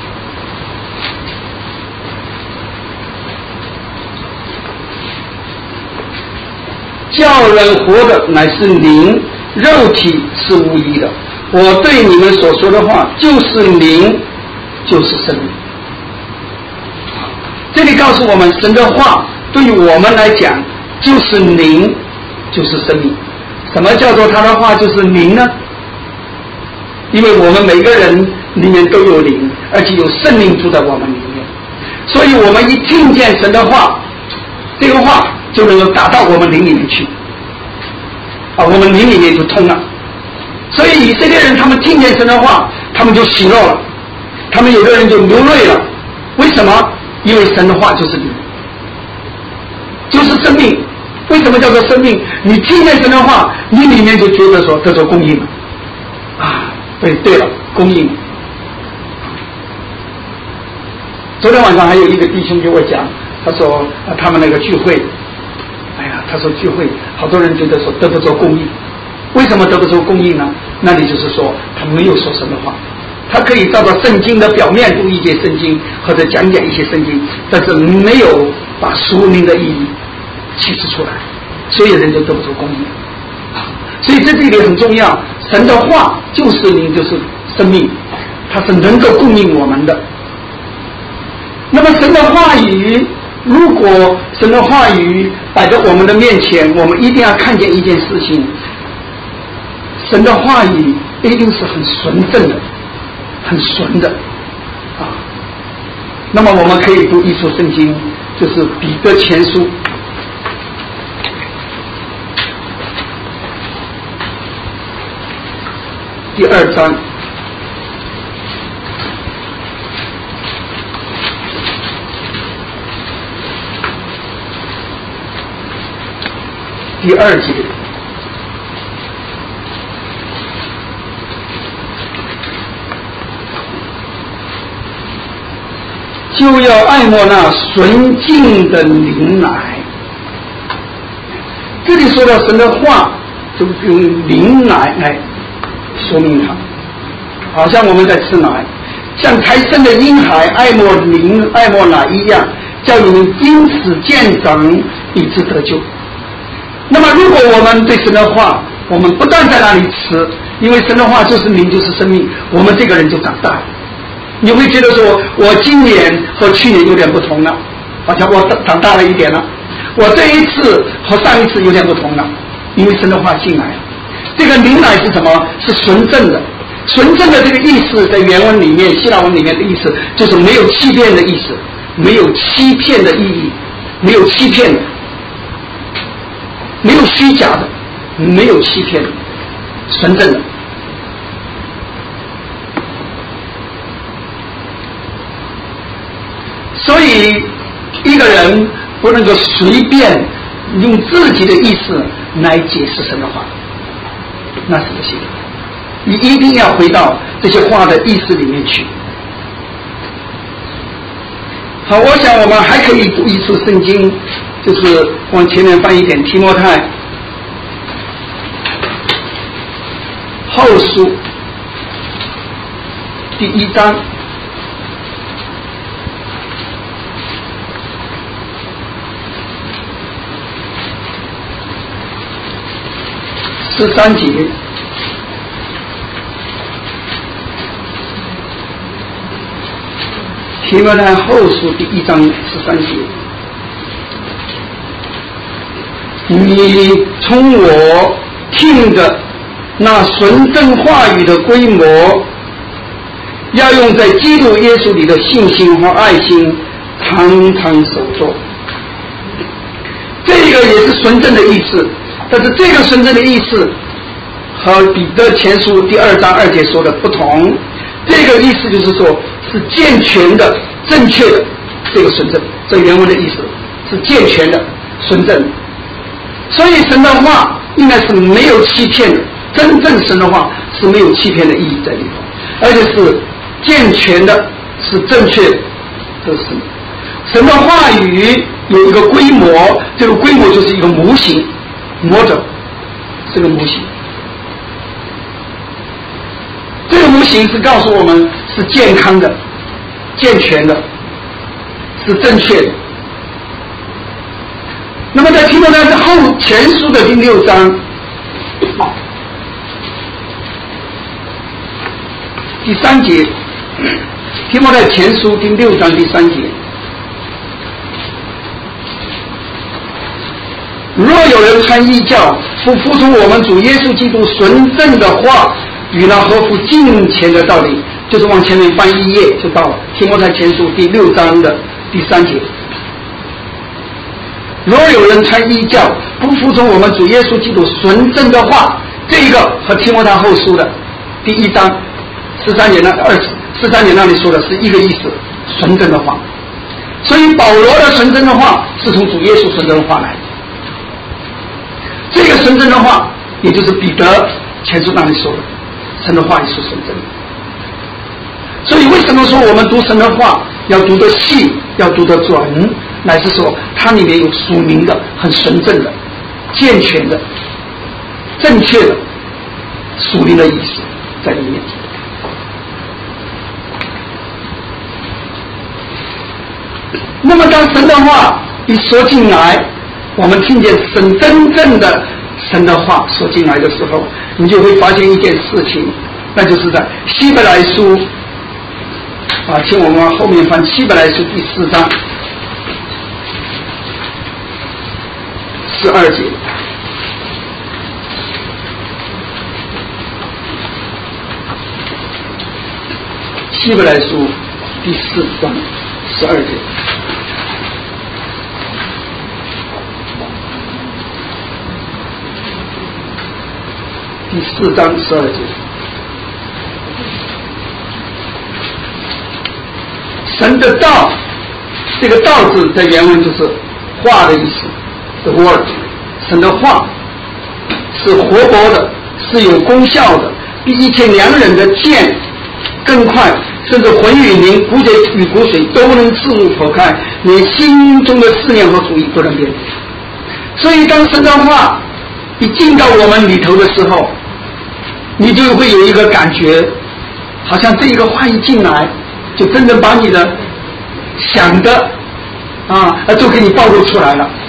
叫人活的乃是灵，肉体是无益的。我对你们所说的话，就是灵，就是生命。这里告诉我们，神的话对于我们来讲就是灵，就是生命。什么叫做他的话就是灵呢？因为我们每个人里面都有灵，而且有圣灵住在我们里面，所以我们一听见神的话，这个话就能够打到我们灵里面去，啊，我们灵里面就通了。所以以色列人他们听见神的话，他们就喜乐了，他们有的人就流泪了。为什么？因为神的话就是灵，就是生命。为什么叫做生命？你听见神的话，你里面就觉得说得着供应了啊。对对了，供应。昨天晚上还有一个弟兄给我讲，他说、啊、他们那个聚会，哎呀，他说聚会好多人觉得说得不着供应。为什么得不着供应呢？那里就是说他没有说神的话，他可以照着圣经的表面读一些圣经，或者讲讲一些圣经，但是没有把属灵的意义启示出来，所以人就得不着供应。所以这这里很重要，神的话就是灵，就是生命，它是能够供应我们的。那么神的话语，如果神的话语摆在我们的面前，我们一定要看见一件事情，神的话语一定是很纯正的，很纯的啊。那么我们可以读一处圣经，就是彼得前书第二章第二节，就要爱慕那纯净的灵奶。这里说到神的话，就用灵奶来说明它，好像我们在吃奶，像胎生的婴孩爱慕灵爱慕奶一样，叫你们因此渐长， 以致得救。那么如果我们对神的话我们不断在那里吃，因为神的话就是灵就是生命，我们这个人就长大了。你会觉得说我今年和去年有点不同了，好像我长大了一点了，我这一次和上一次有点不同了，因为神的话进来了。这个灵来是什么？是纯正的。纯正的这个意思在原文里面希腊文里面的意思就是没有欺骗的意思，没有欺骗的意义，没有欺骗的，没有虚假的，没有欺骗的，纯正的。所以一个人不能够随便用自己的意思来解释神的话，那是不行的。你一定要回到这些话的意思里面去。好，我想我们还可以读一处圣经，就是往前面翻一点，提摩太后书第一章十三节。提摩太后书第一章十三节，你从我听的那纯正话语的规模，要用在基督耶稣里的信心和爱心常常守住。这个也是纯正的意思，但是这个纯正的意思和彼得前书第二章二节说的不同。这个意思就是说是健全的正确的，这个纯正，这原文的意思是健全的纯正的。所以神的话应该是没有欺骗的，真正神的话是没有欺骗的意义在里头，而且是健全的，是正确的，这是神的话语有一个规模，这个规模就是一个模型 model， 这个模型，这个模型是告诉我们是健康的、健全的，是正确的。那么在提摩太后前书的第六章第三节，提摩太前书第六章第三节，若有人穿异教，不服从我们主耶稣基督纯正的话与那合乎敬虔的道理，就是往前面翻一页就到了提摩太前书第六章的第三节。若有人穿异教，不服从我们主耶稣基督纯正的话，这个和提摩太后书的第一章十三节那二十三节那里说的是一个意思，纯正的话。所以保罗的纯正的话是从主耶稣纯正的话来的，这个纯正的话也就是彼得前书那里说的，神的话也是纯正的。所以为什么说我们读神的话要读得细，要读得准，乃是说它里面有属灵的、很纯正的、健全的、正确的属灵的意思在里面。那么当神的话一说进来，我们听见神真正的神的话说进来的时候，你就会发现一件事情，那就是在希伯来书啊，请我们后面翻希伯来书第四章十二节。希伯来书第四章十二节。第四章十二节，神的道，这个道字在原文就是话的意思 ，the word， 神的话是活泼的，是有功效的，比一切良人的剑更快，甚至魂与灵、骨节与骨髓都能刺入剖开，连心中的思念和主意都能辨别。所以当神的话一进到我们里头的时候，你就会有一个感觉，好像这一个话一进来，就真正把你的想的啊都给你暴露出来了，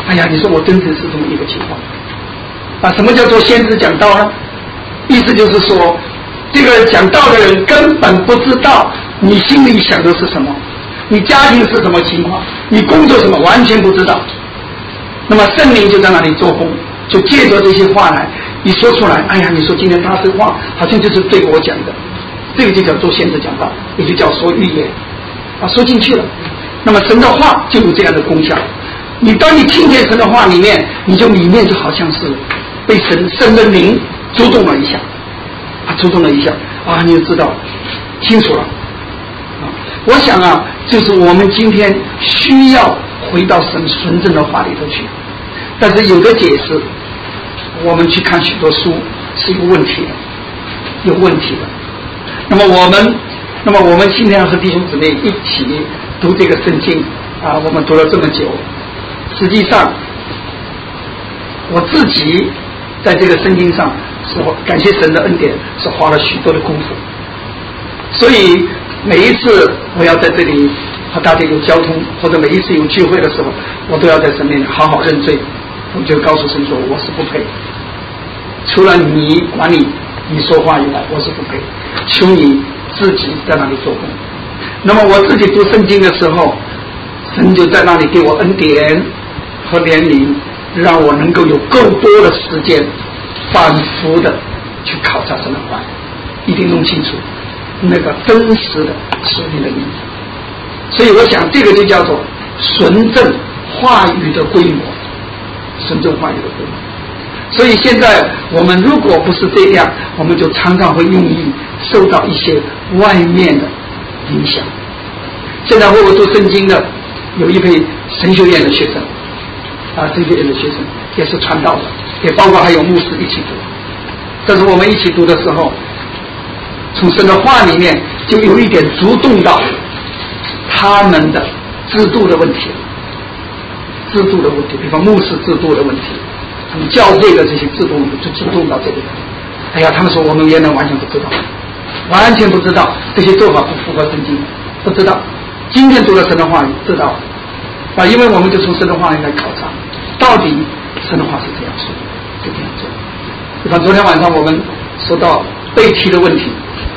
哎呀，你说我真的是这么一个情况啊？什么叫做先知讲道呢？意思就是说，这个讲道的人根本不知道你心里想的是什么，你家庭是什么情况，你工作什么，完全不知道。那么圣灵就在那里做工，就借着这些话来一说出来，哎呀，你说今天他这话好像就是对我讲的，这个就叫做先知讲道，也就叫说预言啊，说进去了。那么神的话就有这样的功效，你当你听见神的话里面，你就里面就好像是被神神的灵触动了一下啊，触动了一下啊，你就知道清楚了啊。我想啊，就是我们今天需要回到神纯正的话里头去，但是有的解释我们去看许多书是有问题的，有问题的。那么我们那么我们今天和弟兄姊妹一起读这个圣经啊，我们读了这么久，实际上我自己在这个圣经上是感谢神的恩典，是花了许多的功夫，所以每一次我要在这里和大家有交通，或者每一次有聚会的时候，我都要在神面前好好认罪，我就告诉神说我是不配，除了你管理你说话以外，我是不配，求你自己在那里做工。那么我自己读圣经的时候，神就在那里给我恩典和怜悯，让我能够有够多的时间反复的去考察神的话，一定弄清楚那个真实的属灵的意义。所以我想这个就叫做纯正话语的规模，纯正话语的规模。所以现在我们如果不是这样，我们就常常会容易受到一些外面的影响。现在为我读圣经的有一批神学院的学生啊，神学院的学生也是传道的，也包括还有牧师一起读。但是我们一起读的时候，从神的话里面就有一点触动到他们的制度的问题，制度的问题，比方牧师制度的问题，他们教会的这些制度就触动到这个。哎呀，他们说我们原来完全不知道，完全不知道这些做法不符合圣经，不知道。今天读了神的话语，知道啊，因为我们就从神的话语来考察，到底神的话是这样说，是这样做。比方昨天晚上我们说到背题的问题，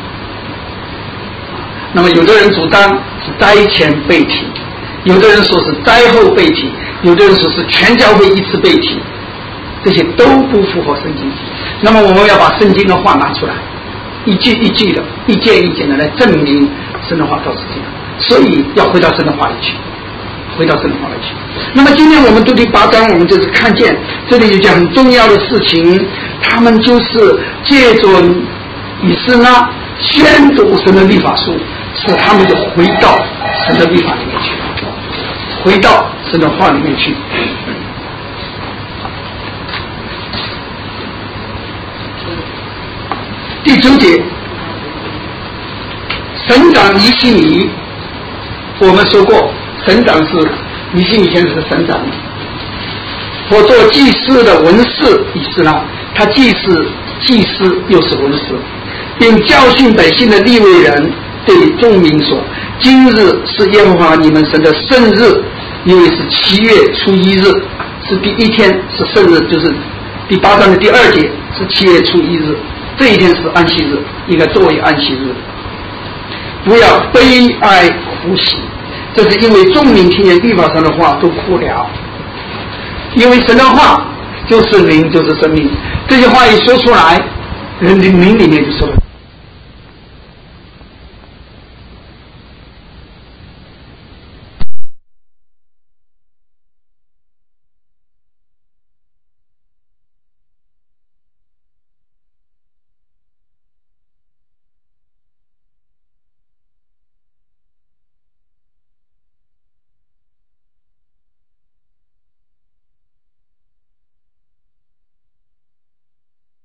那么有的人主张是灾前背题，有的人说是灾后背题，有的人说是全教会一次背题，这些都不符合圣经。那么我们要把圣经的话拿出来，一句一句的，一件一件的来证明神的话都是这样。所以要回到神的话里去，回到神的话里去。那么今天我们读第八章，我们就是看见这里有件很重要的事情，他们就是借着以斯拉宣读神的律法书，使他们就回到神的律法里面去，回到神的话里面去。第九节，省长尼希米，我们说过，省长是尼希米先生是省长，或做祭司的文士以斯拉，他既是祭司又是文士，并教训百姓的利未人，对众民说：今日是耶和华你们神的圣日，因为是七月初一日，是第一天，是圣日，就是第八章的第二节是七月初一日，这一天是安息日，应该作为安息日。不要悲哀哭泣，这是因为众民听见律法上的话都哭了，因为神的话就是灵，就是生命。这些话一说出来，人的灵里面就受了